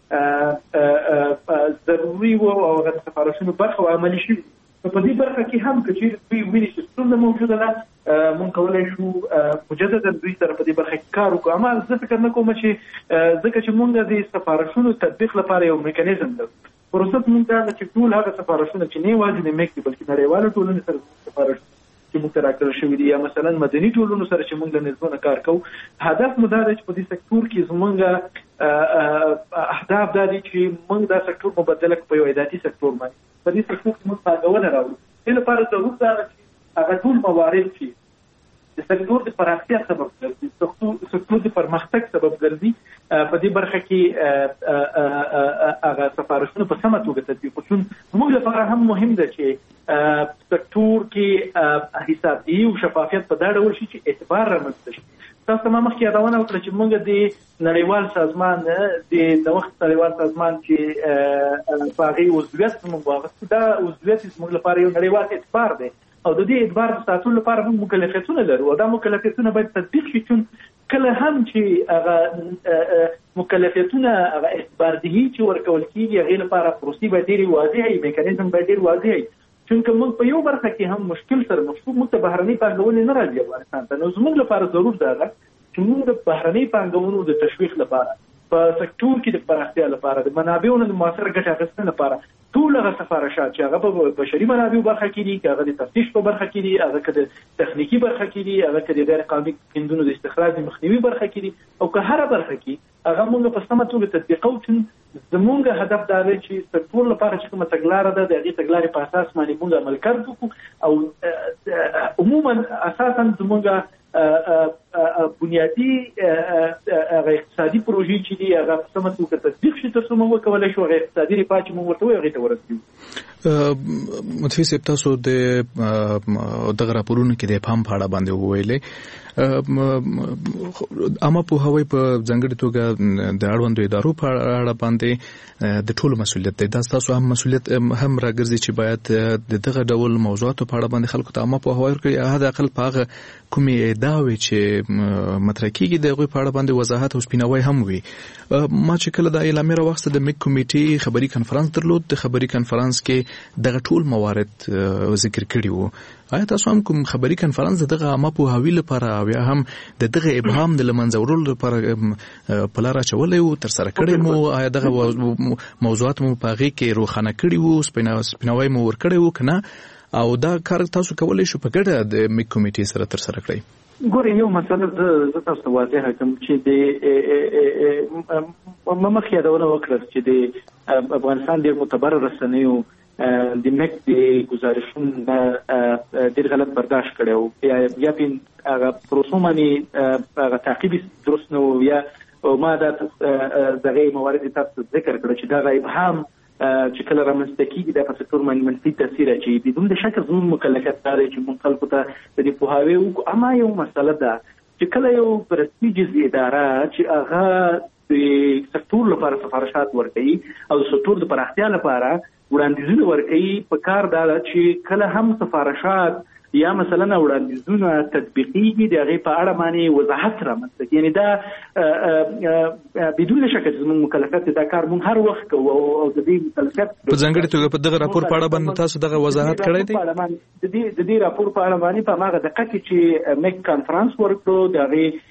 S6: ضروري وو او هغه د سفارشونو برخه او عملي شوي. په دې برخه کې هم که چېرې دوی ویني چې ستونزه موجوده ده، موږ کولی شو مجددا دوی سره په دې برخه کې کار وکړو. اما زه فکر نه کوم چې ځکه چې موږ د سفارشونو تطبیق لپاره یو میکانیزم لرو، پروسه موږ دا ده چې ټول هغه سفارشونه چې نه یوازې د میک دي بلکې نړیوالو ټولنې سره سفارشونه چې موږ ته راکړل شوي دي یا مثلا مدني ټولنو سره چې موږ له نظمونه کار کوو، هدف مو دا دی چې په دې سکتور کې زموږ اهداف دا دي چې موږ دا سکتور مبدله کړو په یو عایداتي سکتور باندې. په دې سکتور کې موږ پانګونه راوړو. دې لپاره ضرور دا ده چې هغه ټول موارد چې د سکتور د پراختیا سبب ګرځي، سکتور د پرمختګ سبب ګرځي، په دې برخه کې هغه سفارشونه په سمه توګه تطبیق شون. موږ لپاره هم مهم ده چې سکتور کې حسابداري او شفافیت په دا ډول شي چې اعتبار رامنځته شي. تاسو ما مخکې یادونه وکړه چې موږ د نړیوال سازمان د نوښت نړیوال سازمان چې په هغې عضویت موږ واخیستو، دا عضویت زموږ لپاره یو نړیوال اعتبار دی او د دې اعتبار د ساتلو لپاره موږ مکلفیتونه لرو او دا مکلفیتونه باید تطبیق شي. چون کله هم چې هغه مکلفیتونه هغه اعتباردهي چې ورکول کېږي هغې لپاره پروسې باید ډېرې واضحه وي، میکانیزم باید ډېر واضح وي. چونکه موږ په یو برخه کې هم مشکل سره مخ شو، موږ ته بهرنۍ پانګونې نه راځي افغانستان ته. نو زموږ لپاره ضرور دا ده چې موږ د بهرنۍ پانګونو د تشویق لپاره، په سکتور کې د پراختیا لپاره، د منابعو نه د مؤثره ګټې اخیستنې لپاره ټول هغه سفارشات چې هغه په بشري منابعو برخه کې دي، که هغه د تفتیش په برخه کې دي، هغه که د تخنیکي برخه کې دي، هغه که د غیر قانوني کیندونو د استخراج د مخنیوي برخه کې دي، او که هره برخه کې هغه موږ په سمه توګه تطبیقوو. چې زموږ هدف دا دی چې سکتور لپاره چې کومه تګلاره ده د هغې تګلارې په اساس باندې موږ عمل کرد وکړو او عموما اساسا زموږ بنیادي هغه اقتصادي پروژې چې دي هغه په سمه توګه تطبیق شي تر څو موږ وکولی شو هغه اقتصادي رفاه چې موږ ورته وایو هغې ته ورسوو.
S5: مدفع صاحب، تاسو د دغه راپورونو کې د پام په اړه باندې وویلې، اما په هوای په ځانګړې توګه د اړوندو ادارو په اړه باندې د ټولو مسؤلیت دی. دا تاسو هم مسؤلیت هم راګرځي چې باید د دغه ډول موضوعاتو په اړه باندې خلکو ته اما په هوای ورکړي، حد اقل په هغه کومې ادعاوې چې مطرح کېږي د هغوی په اړه باندې وضاحت او سپیناوی هم وي. ما چې کله د اعلامیه راواخیسته د میک کمیټې خبري کنفرانس درلود، د خبري کنفرانس کې دغه ټول موارد ذکر کړي وو. آیا تاسو هم کوم خبري کنفرانس دغه عامه پوهاوي لپاره او یا هم د دغه ابهام د له منځه وړلو لپاره په لاره اچولی وو، ترسره کړی مو؟ آیا دغه موضوعات مو په هغې کې روښانه کړي وو، سپیناوی مو ورکړی وو که نه؟ او دا کار تاسو کولی شو په ګډه د میک کمیټې سره ترسره کړئ؟
S6: ګورئ، یو مسله زه تاسو ته واضحه کړم چې د ما مخکې یادونه وکړه چې د افغانستان ډېر معتبرو رسنیو د میک د ګزارشونو ډېر غلط برداشت کړی و، یا په هغه پروسو باندې هغه تعقیب درست نه و، یا ما دا دغه موارد تاسو ذکر کړه چې دغه ابهام چې کله رامنځته کېږي دا په سکتور باندې منفي تاثیر اچوي. بدون د شک زموږ مکلفیت دا دی چې موږ خلکو ته د دې پوهاوی وکړو. اما یو مسله ده چې کله یو پرستیجیز اداره چې هغه د سکتور لپاره سفارشات ورکوي او د سکتور د پراختیا لپاره وړاندیزونه ورکوي، په کار دا ده چې کله هم سفارشات یا مثلا وړاندیزونه تطبیقیږي د هغې په اړه باندې وضاحت رامنځته کړي. یعنې دا بدون شک زموږ مکلفیت دا کار موږ هر وخت کوو او د دې مکلفیت په ځانګړې توګه په دغه راپور په اړه باندې تاسو دغه وضاحت کړی دی؟ د دې د دې راپور په اړه باندې په هماغه دقت کې چې میک کانفرنس ورکړو د هغې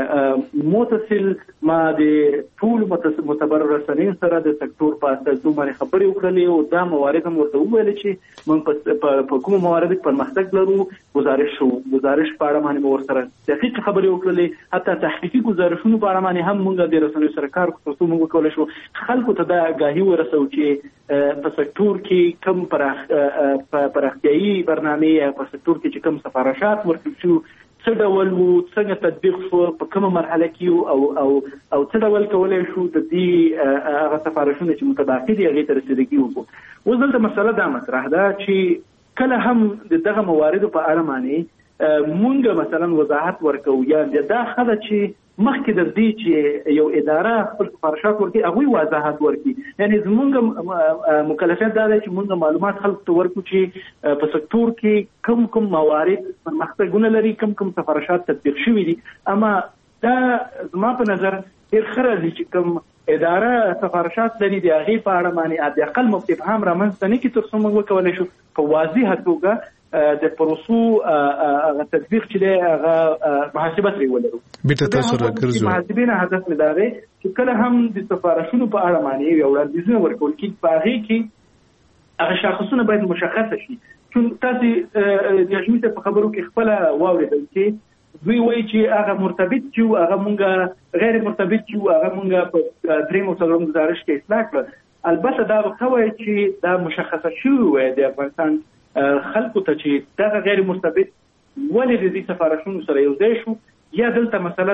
S6: متصل ما د ټول معتبر رسنیو سره د سکتور په اساسو باندې خبرې وکړلې او دا موارد هم ورته وویل چې موږ په کومو موارد کې پرمختګ لرو. گزارش شو گزارش په اړه باندې ورسره دقیق خبرې وکړلې، حتی تحقیقي گزارشونو په اړه باندې هم موږ د رسنیو سره کار وکړو ترڅو موږ وکولی شو خلکو ته دا آګاهي ورسوو چې په سکتور کې کوم پراختیایي برنامې یا په سکتور کې چې کوم سفارشات ورکړل شو څه ډول وو، څنګه تطبیق شو، په کومه مرحله کې او او او څه ډول کولای شو د دې هغه سفارشونه چې متباقي دي هغې ته رسېدګي وکړو. اوس دلته مسله دا مطرح ده چې کله هم د دغه مواردو په اړه باندې مونږ مثلا وضاحت ورکوو یا دا ښه ده چې مخکې د دې چې یو اداره خپل سفارشات ورکړي هغوی وضاحت ورکړي. یعنې زمونږ مکلفیت دا دی چې مونږ معلومات خلکو ته ورکړو چې په سکتور کې کوم کوم موارد پرمختګونه لري، کوم کوم سفارشات تطبیق شوي دي. اما دا زما په نظر ډېر ښه راځي چې کوم اداره سفارشات لري د هغې په اړه باندې حد اقل ابهام رامنځته نه کړي، تر څو موږ وکولی شو په واضحه توګه د پروسو هغه تطبیق چې دی هغه محاسبه ترې ولرو.
S5: بیرته تاسو راګرځو.
S6: محاسبې نه هدف مې دا دی چې کله هم د سفارشونو په اړه باندې یو وړاندیزونه ورکول کېږي، په هغې کې هغه شاخصونه باید مشخصه شي. چون تاسې د هاشمي صاحب په خبرو کې خپله واورېدل چې دوی وایي چې هغه مرتبط چې وو هغه مونږ غیر مرتبط چې وو هغه مونږ په درېیم او څلورم ګزارش کې اصلاح کړل. البته دا به ښه وایي چې دا مشخصه شوي وای د افغانستان خلکو ته چې دغه غیر مرتبط ولې د دې سفارشونو سره یو ځای شو، یا دلته مسله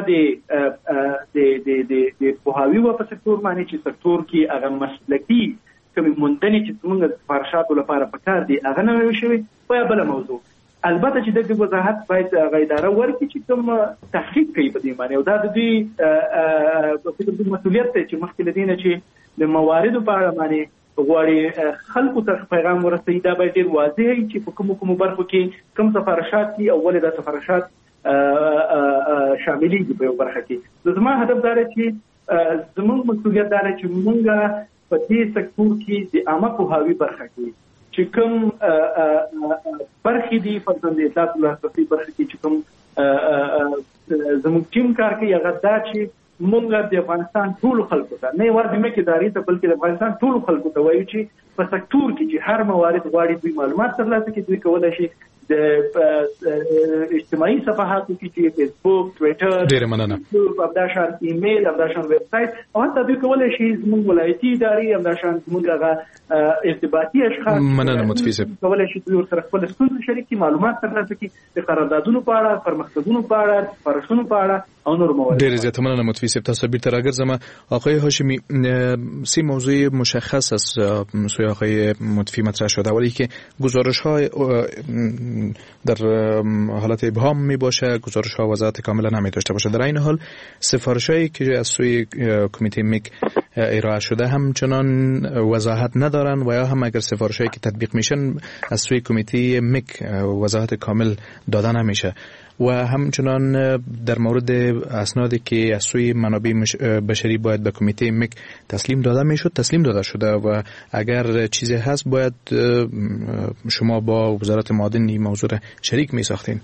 S6: د د د پوهاوي وه په سکتور باندې چې سکتور کې هغه مسلکي کومې موندنې چې زموږ د سفارشاتو لپاره پکار دي هغه نه وي شوي، یا بله موضوع. البته چې د دې وضاحت باید هغه اداره ورکړي چې کوم تحقیق کوي په دې باندې، او دا د دوی د مسؤلیت دی چې مخکې له دې نه چې د مواردو په اړه باندې غواړي خلکو ته پیغام ورسوي، دا باید ډېر واضح وي چې په کومو کومو برخو کې کوم سفارشات دي او ولې دا سفارشات شاملېږي په یو برخه کې. زما هدف دا دی چې زموږ مسؤلیت دا دی چې موږ په دې سکتور کې د عامه پوهاوي برخه کې چې کوم برخې دي، فرضاً د اطلاعات لاسرسي برخه کې چې کوم زموږ ټیم کار کوي، هغه دا چې مونږ د افغانستان ټولو خلکو ته نه یوازې مکې ادارې ته بلکې د افغانستان ټولو خلکو ته وایو چې په سکتور کې چې هر موارد غواړي دوی معلومات ترلاسه کړي، دوی کولی شي د اجتماعي صفحاتو کې چې فیسبوک، ټویټر،
S5: ډېره مننه،
S6: همداشان ایمیل، همداشان ویب سایټ، او حتی دوی کولی شي زموږ ولایتي ادارې، همداشان زموږ هغه ارتباطي اشخاص
S5: مننه مطفي صاحب
S6: کولی شي دوی ورسره خپل ستونزې شریک کړي، معلومات ترلاسه کړي د قراردادونو په اړه، پرمختګونو په اړه، سفارشونو په اړه او نور موارد.
S5: ډېره زیاته مننه مطفي صاحب. تاسو بیرته راګرځم. آقای هاشمی، سه موضوع مشخص از سوی آقای مطفی مطرح شده، ولی که گزارش های در حالت ابهام می باشه، گزارش ها وضاحت کاملا نمی داشته باشه. در این حال سفارش هایی که از سوی کمیته میک ارائه شده همچنان وضاحت ندارن، و یا هم اگر سفارش هایی که تطبیق میشن از سوی کمیته میک وضاحت کامل داده نمیشه. و همچنان در مورد اسنادی که از سوی منابع بشری باید به کمیته میک تسلیم داده میشد تسلیم داده شده، و اگر چیزی هست باید شما با وزارت معادن این موضوع را شریک می ساختین.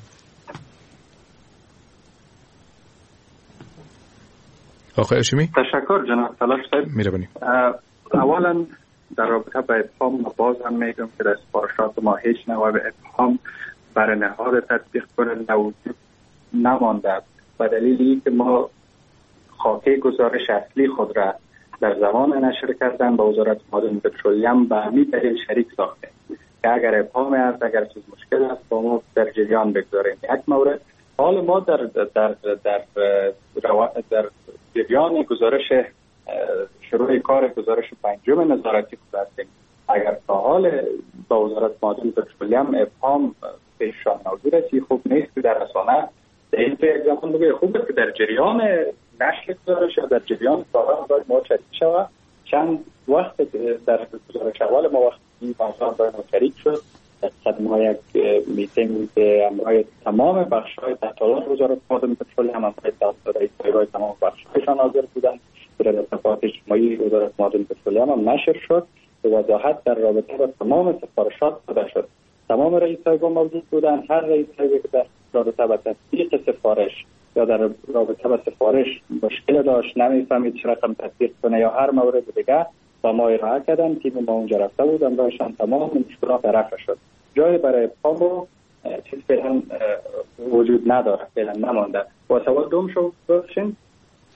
S5: آقای هاشمی.
S7: تشکر جناب طلب صاحب.
S5: می‌رویم.
S7: اولا در رابطه با ابهام باز هم میگم که در سفارشات ما هیچ نوع ابهام برای نهاد تطبیق کننده وجود نمانده، به دلیلی که ما خاطه گزارش اصلی خود را در زمان نشر کردن با وزارت معادن پترولیم به همین دلیل شریک ساختیم که اگر ابهام است، اگر چیز مشکل است با ما در جریان بگذاریم. یک مورد، حال ما در در در در, در جریان گزارش شروع کار گزارش پنجم نظارتی خود هستیم. اگر تا حال با وزارت معادن پترولیم ابهام پیشان موجود است، خوب نیست که در رسانه در این یک زمان بگه خوب است که در جریان نشر گزارش یا در جریان کارها باید ما شریک شود. چند وقت در گزارش اول ما وقتی موضوع باید ما شریک شد، در ما یک میتینگ به همراه تمام بخش‌های تحتالات وزارت معادن پترولیم، همراه رئیس‌های تمام بخش‌هایشان حاضر بودند. در صفحات اجتماعی وزارت معادن پترولیم هم نشر شد. به وضاحت در رابطه با تمام سفارشات داده شد. تمام رئیس‌های موجود بودند. هر رئیس‌هایی که در رابطه با تطبیق سفارش یا در رابطه با سفارش مشکل داشت، نمی‌فهمید چه رقم تطبیق کنه یا هر مورد دیگه با ما ارائه کردن. تیم ما اونجا رفته بود، امرایشان تمام مشکلات رفع شد. جای برای ابهام چیز فعلا وجود نداره، فعلا نمانده. با سوال دوم شو بخشین.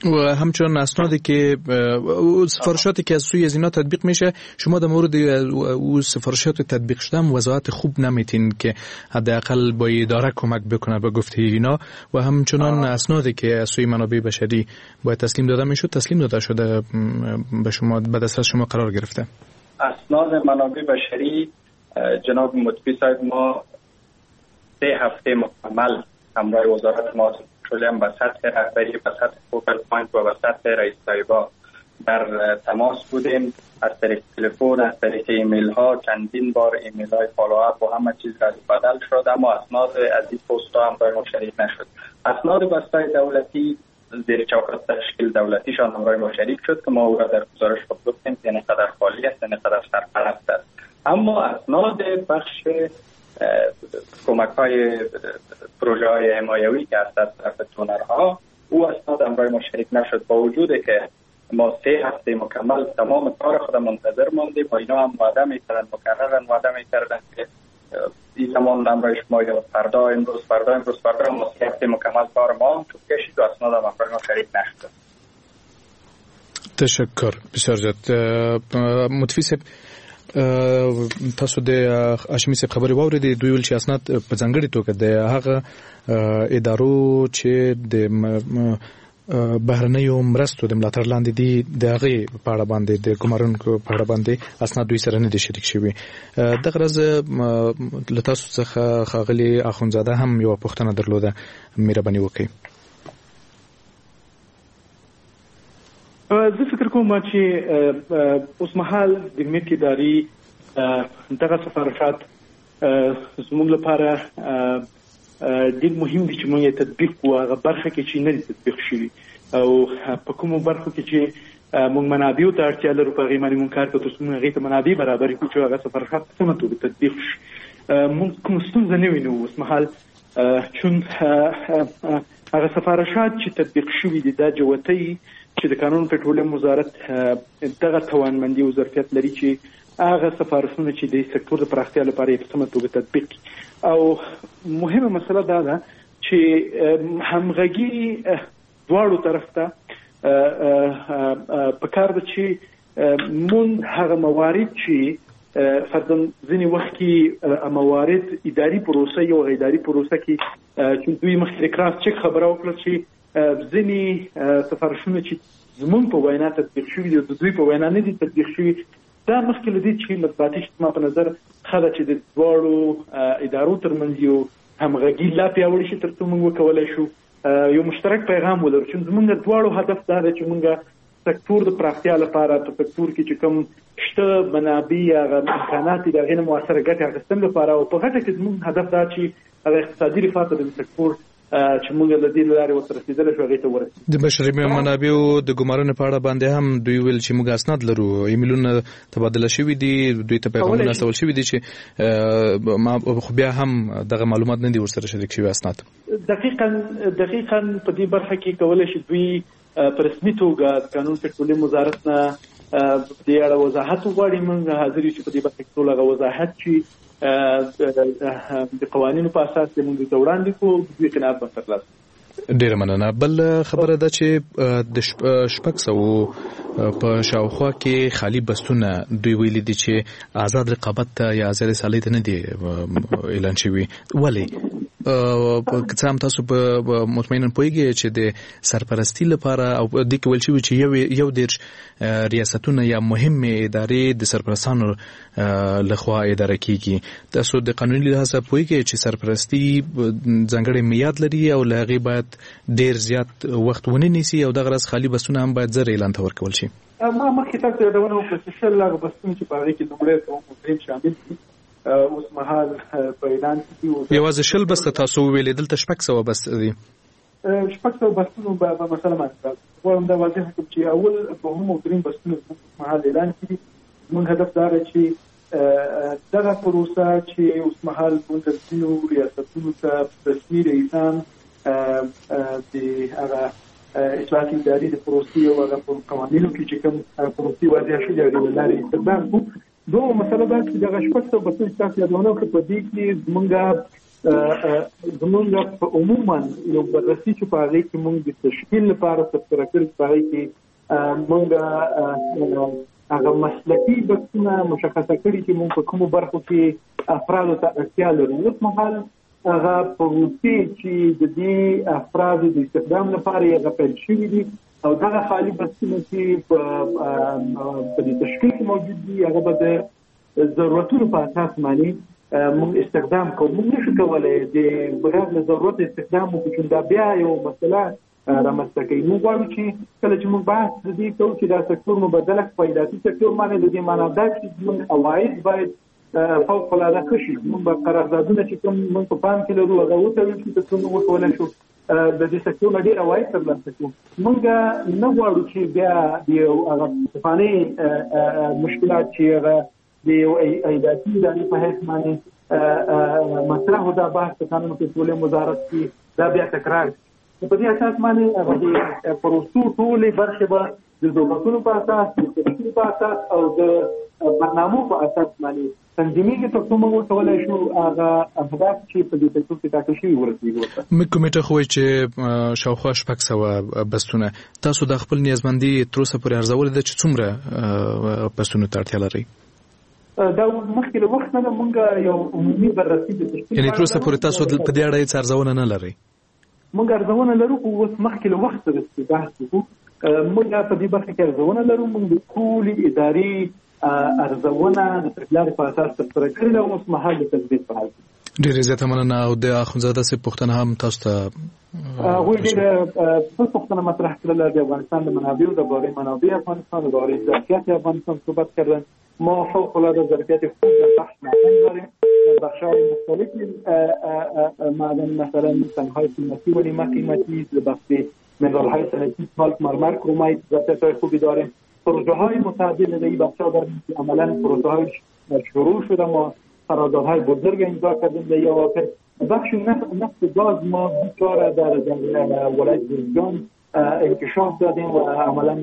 S5: و همچنان اسنادی که سفارشاتی که از سوی از اینا تطبیق میشه، شما در مورد او سفارشات تطبیق شده وضاحت خوب نمیتین که حداقل با اداره کمک بکنه به گفته اینا، و همچنان اسنادی که از سوی منابع بشری باید تسلیم داده میشد تسلیم داده شده به شما، به دسترس شما قرار گرفته؟
S7: اسناد منابع بشری جناب مطبی صاحب ما سه هفته مکمل همراه وزارت معادن پترولیم به سطح رهبری، به سطح فوکال پوینت و به سطح رئیس طایبا در تماس بودیم، از طریق تلفن، از طریق ایمیل ها، چندین بار ایمیل های فالو اپ و همه چیز رد بدل شد، اما اسناد از این پست ها همراه ما شریک نشد. اسناد بستای دولتی زیر چوکات تشکیل دولتیشان همراه ما شریک شد که ما او را در گزارش خود گفتیم که اینقدر خالی است، اینقدر سرپرست است. اما اسناد بخش کمک های پروژه های حمایوی که از طرف دونرها، او اسناد همراه ما شریک نشد، با وجود که ما سه هفته مکمل تمام کار خود منتظر ماندیم و اینا هم وعده میکردن، مکررن وعده میکردن که این زمان همراه شما یا فردا امروز فردا امروز فردا ما سه هفته مکمل کار ما هم چوب کشید و اسناد هم همراه ما شریک نشد.
S5: تشکر بسیار زیاد. مطفی صاحب، تاسو د هاشمي صاحب خبرې واورېدې، دوی ویل چې اسناد په ځانګړې توګه د هغه ادارو چې د بهرنیو مرستو د ملاتړ لاندې دي د هغې په اړه باندې د ګمارونکو په اړه باندې اسناد دوی سره نه دي شریک شوي. دغه ورځ له تاسو څخه ښاغلي اخوندزاده هم یوه پوښتنه درلوده، مهرباني وکړئ.
S6: زه فکر کوم چې اوس مهال د امنیت ادارې دغه سفارشات زموږ لپاره ډېر مهم دي چې موږ یې تطبیق کړو. هغه برخه کې چې نه دي تطبیق شوي او په کومو برخو کې چې موږ منابعو ته اړتیا لرو په هغې باندې موږ کار کوو تر څو موږ هغې ته منابع برابرې کړو چې هغه سفارشات په سمه توګه تطبیق شي. موږ کوم ستونزه نه وینو اوس مهال، چون هغه سفارشات چې تطبیق شوي دي دا جوتۍ چې د قانون پټرولیم وزارت دغه توانمندي او ظرفیت لري چې هغه سفارشونه چې د سکتور د پراختیا لپاره په سمه توګه تطبیق کړي. او مهمه مسله دا ده چې همغږي دواړو طرف ته په کار ده چې مون هغه موارد چې فرضاً ځینې وخت کې موارد اداري پروسه یو اداري پروسه کې چې دوی مخکې کراس چک خبره وکړه چې ځینې سفارشونه چې زمونږ په وینا تطبیق شوي دي د دوی په وینا نه دي تطبیق شوي، دا مخکې له دې چې مطبوعاتي ما په نظر ښه ده چې د دواړو ادارو ترمنځ یو همغږي لا پیاوړې شي تر څو موږ وکولی شو یو مشترک پیغام ولرو چې زمونږ دواړو هدف دا دی چې موږ سکتور د پراختیا لپاره په سکتور کې چې کوم شته منابع هغه امکانات دي د هغې نه مؤثره ګټې اخیستل لپاره او په غټه کې زموږ هدف دا چې هغه اقتصادي رفاه ته د سکتور چې موږ له دې لارې ورته رسېدلی شو هغې ته ورسېږو. د
S5: بشري منابعو د ګمارنې په اړه باندې هم دوی ویل چې موږ اسناد لرو، ایمیلونه تبادله شوي دي، دوی ته پیغامونه استول شوي دي چې خو بیا هم دغه معلومات نه دي ورسره شریک شوي اسناد.
S6: دقیقاً دقیقاً په دې برخه کې کولی شي دوی په رسمي توګه د قانون پټرولیم وزارت نه دې اړه وضاحت وغواړي. موږ حاضر یو چې په دې برخه کې ټول هغه وضاحت چې د قوانینو په اساس یې موږ ته وړاندې کړو، دوی قناعت به ترلاسه کړي.
S5: ډېره مننه. بل خبره ده چې د شپږ سوو په شاوخوا کې خالي بستونه دوی ویلي دي چې آزاد رقابت ته یا آزاد سیالۍ ته نه دي اعلان شوي. ولې که څه هم تاسو په مطمئنا پوهیږئ چې د سرپرستي لپاره او دې کې ویل شوي چې یو یو دېرش ریاستونه یا مهمې ادارې د سرپرستانو لخوا اداره کیږي. تاسو د قانوني لحاظه پوهیږئ چې سرپرستي ځانګړی میعاد لري او له هغې باید ډېر زیات وخت ونه نیسي او دغه راز خالي بستونه هم باید زر اعلان ته ورکول شي.
S6: ما مخکې تاسو ته یادونه وکړه چې شل هغه بستونه چې په هغې کې لومړی دوم او درېیم شامل دي اوس مهال په اعلان کې دي.
S5: یوازې شل بسته تاسو وویلې، دلته شپږ سوه بسته دي.
S6: شپږ سوه بستونو به مثلا ماته غواړم دا واضح کړم چې اول دوهم او درېیم بستونه زموږ په مهال اعلان کړي. زموږ هدف دا دی چې دغه پروسه چې اوس مهال موږ د ځینو ریاستونو ته رسمي رئیسان د هغه اطلاعاتي ادارې د پروسې او هغه په قوانینو کې چې کوم پروسې واضح شوي دي هغې له لارې استقبال کړو. دومره مسله دا چې دغه شپږ سوه بستونه چې تاسو یادونه وکړه په دې کې زموږ زمونږ عموما یو بررسي چې په هغې کې موږ د تشکیل لپاره ترسره کړي په هغې کې موږ هغه مسلکي بحثونه مشخصه کړي چې موږ په کومو برخو کې افرادو ته اړتیا لرو. اوس مهال هغه پروسې چې د دې افرادو د استخدام لپاره یې هغه پیل شوي دي او دغه خالي بحثونه چې په دې تشکیل کې موجود دي هغه به د ضرورتونو په اساس باندې موږ استخدام کوو. موږ نشو کولی د بغیر له ضرورت استخدام وکړو چې دا بیا یو مسله رامنځته کوي. موږ غواړو چې کله چې موږ بحث د دې کوو چې دا سکتور مبادله فایداتي سکتور معنی د دې معنا دا چې موږ عواید باید فوق العاده ښه شي. موږ به قراردادونه چې کوم موږ په پام کې لرو هغه وتړو چې تر څو موږ وکولی شو د دې سکتور نه ډېر عواید ترلاسه کړو. موږ نه غواړو چې بیا د یو هغه پخواني مشکلات چې هغه د یو ایداتي ادارې په حیث باندې مطرح و دا بحث په قانون پیټرولیم وزارت کې دا بیا تکرار شي. په دې اساس باندې هغه د پروسو ټولې برخې به د ضرورتونو په اساس د تشکیل په اساس او د برنامو په اساس باندې تنظیمېږي تر څو موږ وکولی شو هغه اهداف چې په دې سکتور کې ټاکل شوي ورسېږو.
S5: موږ کمیټه خو وایي چې شاوخوا شپږ سوه بستونه تاسو د خپل نیازمندي تر اوسه پورې ارزولې ده چې څومره بستونو ته اړتیا لرئ؟
S6: دا مخکې له وخت نه موږ یو عمومي بررسي د تشکیل
S5: یعنې تر اوسه پورې تاسو په دې اړه هېڅ ارزونه نه لرئ؟
S6: موږ ارزونه لرو خو اوس مخکې له وخت سره بحث کوو. موږ په دې برخه کې ارزونه لرو. موږ د ټولې ادارې ارزونه د تګلارې په اساس ترسره کړې ده او اوس مهال د تطبیق په حال کې.
S5: ډېرې زیاته مننه. او د اخندزاده صاحب پوښتنه هم تاسو ته
S6: هغوی ډېره څه پوښتنه مطرح کړله د افغانستان د منابعو درباره منابع افغانستان درباره ظرفیت افغانستان صحبت کردن. ما فوق العاده ظرفیت خوب در بخش معدن داریم. بخش‌های مختلفی معدن مثلا سنگ‌های قیمتی و نیمه قیمتی، بخش مدال‌های صنعتی سالک مرمر کرومایت ظرفیت‌های خوبی داریم. پروژه‌های متعدد در این بخش‌ها داریم که عملاً پروژه‌هایش شروع شده. ما قراردادهای بزرگ امضا کردیم در اواخر. بخش نفت گاز ما بیچاره در ولایت گرجان انکشاف دادیم و عملاً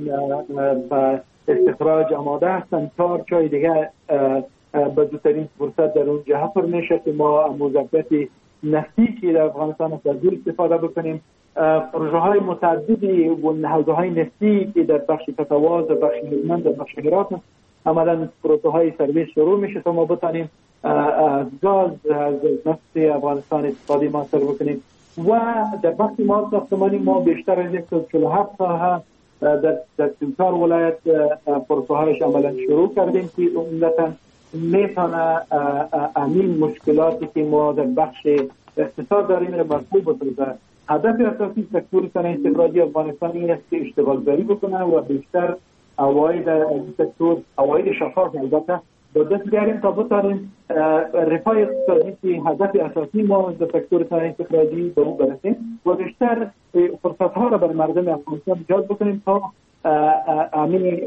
S6: استخراج آماده هستند. چهار چای دیگه به زودترین فرصت در اون جهت پر میشه که ما موظفیت نفتی که در افغانستان از دور استفاده بکنیم. پروژه های متعددی و حوزه های نفتی که در بخش تتواز، در بخش هلمند، در بخش هرات عملا پروژه های سرویس شروع میشه تا ما بتانیم از گاز از نفت افغانستان استفاده موثر بکنیم. و در بخش مواد ساختمانی ما بیشتر از صد و چهل و هفت ساحه در در چهار ولایت پروژه هایش عملا شروع کردیم که عمدتاً میتونه همین مشکلاتی که ما در بخش اقتصاد داریم را مرفوع بسازه. هدف اساسی سکتور صنایع استخراجی افغانستان این است که اشتغال زایی بکنه و بیشتر عواید این سکتور عواید شفاف البته به دست بیاریم تا بتوانیم رفاه اقتصادی که هدف اساسی ما در سکتور صنایع استخراجی به اون برسیم و بیشتر فرصت‌ها را بر مردم افغانستان ایجاد بکنیم تا همین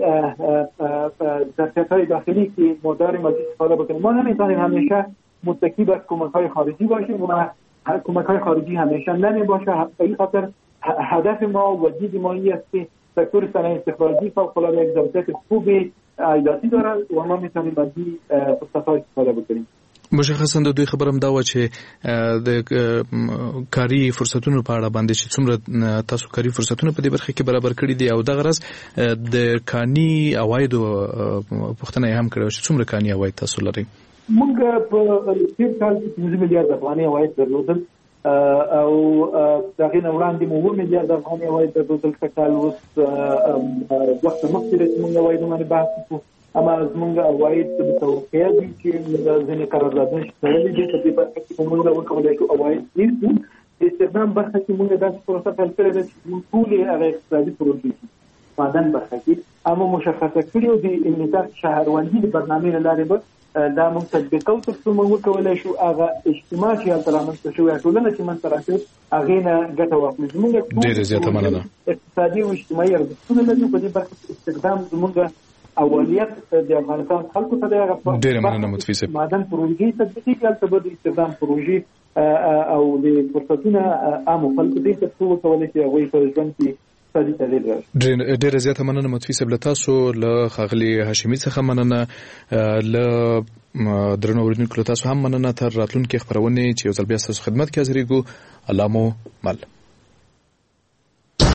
S6: ظرفیت‌های داخلی که ما داریم از استفاده بکنیم. ما نمیتونیم همیشه متکی به کمک‌های خارجی باشیم و کمک‌های خارجی همیشه نمی باشه. به این خاطر هدف ما و دید ما این است که سکتور صنایع استخراجی فوق‌العاده یک ظرفیت خوبی عایداتی دارد و ما میتونیم از این فرصت‌ها استفاده بکنیم.
S5: مشخصا د دوی خبرم دا و چې د کاري فرصتونو په اړه باندې چې څومره تاسو کاري فرصتونه په دې برخه کې برابر کړی دي او د غرض د کاني عواید پوښتنه هم کړو چې څومره کاني عواید تاسو لرئ.
S6: موږ په تیر کال کې پنځه میلیارډ افغاني عواید درلودل او دغه نه وړاندې مو اووه میلیارډ افغاني عواید درلودل. چې کال اوس وخت مخکې موږ عوایدونه بحث کوو. اما زمونږ عواید متوقع دي چې ځینې قراردادونه چې تړلي دي په دې برخه کې موږ وکولای شو عواید ډېر د استخدام برخه کې موږ داسې پروسه پیل کړې ده چې موږ ټولې هغه اقتصادي پروژې معدن برخه کې اما مشخصه کړي او د انعطاف شهروندي د برنامې له لارې به دا موږ تطبیق کوو تر څو موږ وکولای شو هغه اجتماع چې هلته رامنځته شوې ټولنه چې منځته راشي هغې نه ګټه واخلي. زموږ
S5: ډېره زیاته مننه.
S6: اقتصادي او اجتماعي ارزښتونه لري په دې برخه کې استخدام زموږ اولیت د افغانستان خلکو ته د
S5: ډېر مننه متفي صاحب.
S6: معدن پروژې تطبیقي کړل ته د استخدام پروژې او د فرصتونو عام خلکو ته تر څو وکولای شي هغوی په ژوند کې اقتصادي تغییر راځي.
S5: ډېر زیاته مننه متفي صاحب له تاسو، له ښاغلي هاشمي څخه مننه، له درنو اوریدونکو له تاسو هم مننه. تر راتلونکي خپرونې چې یو ځل بیا ستاسو خدمت کې حاضرېږو، الله مو مل.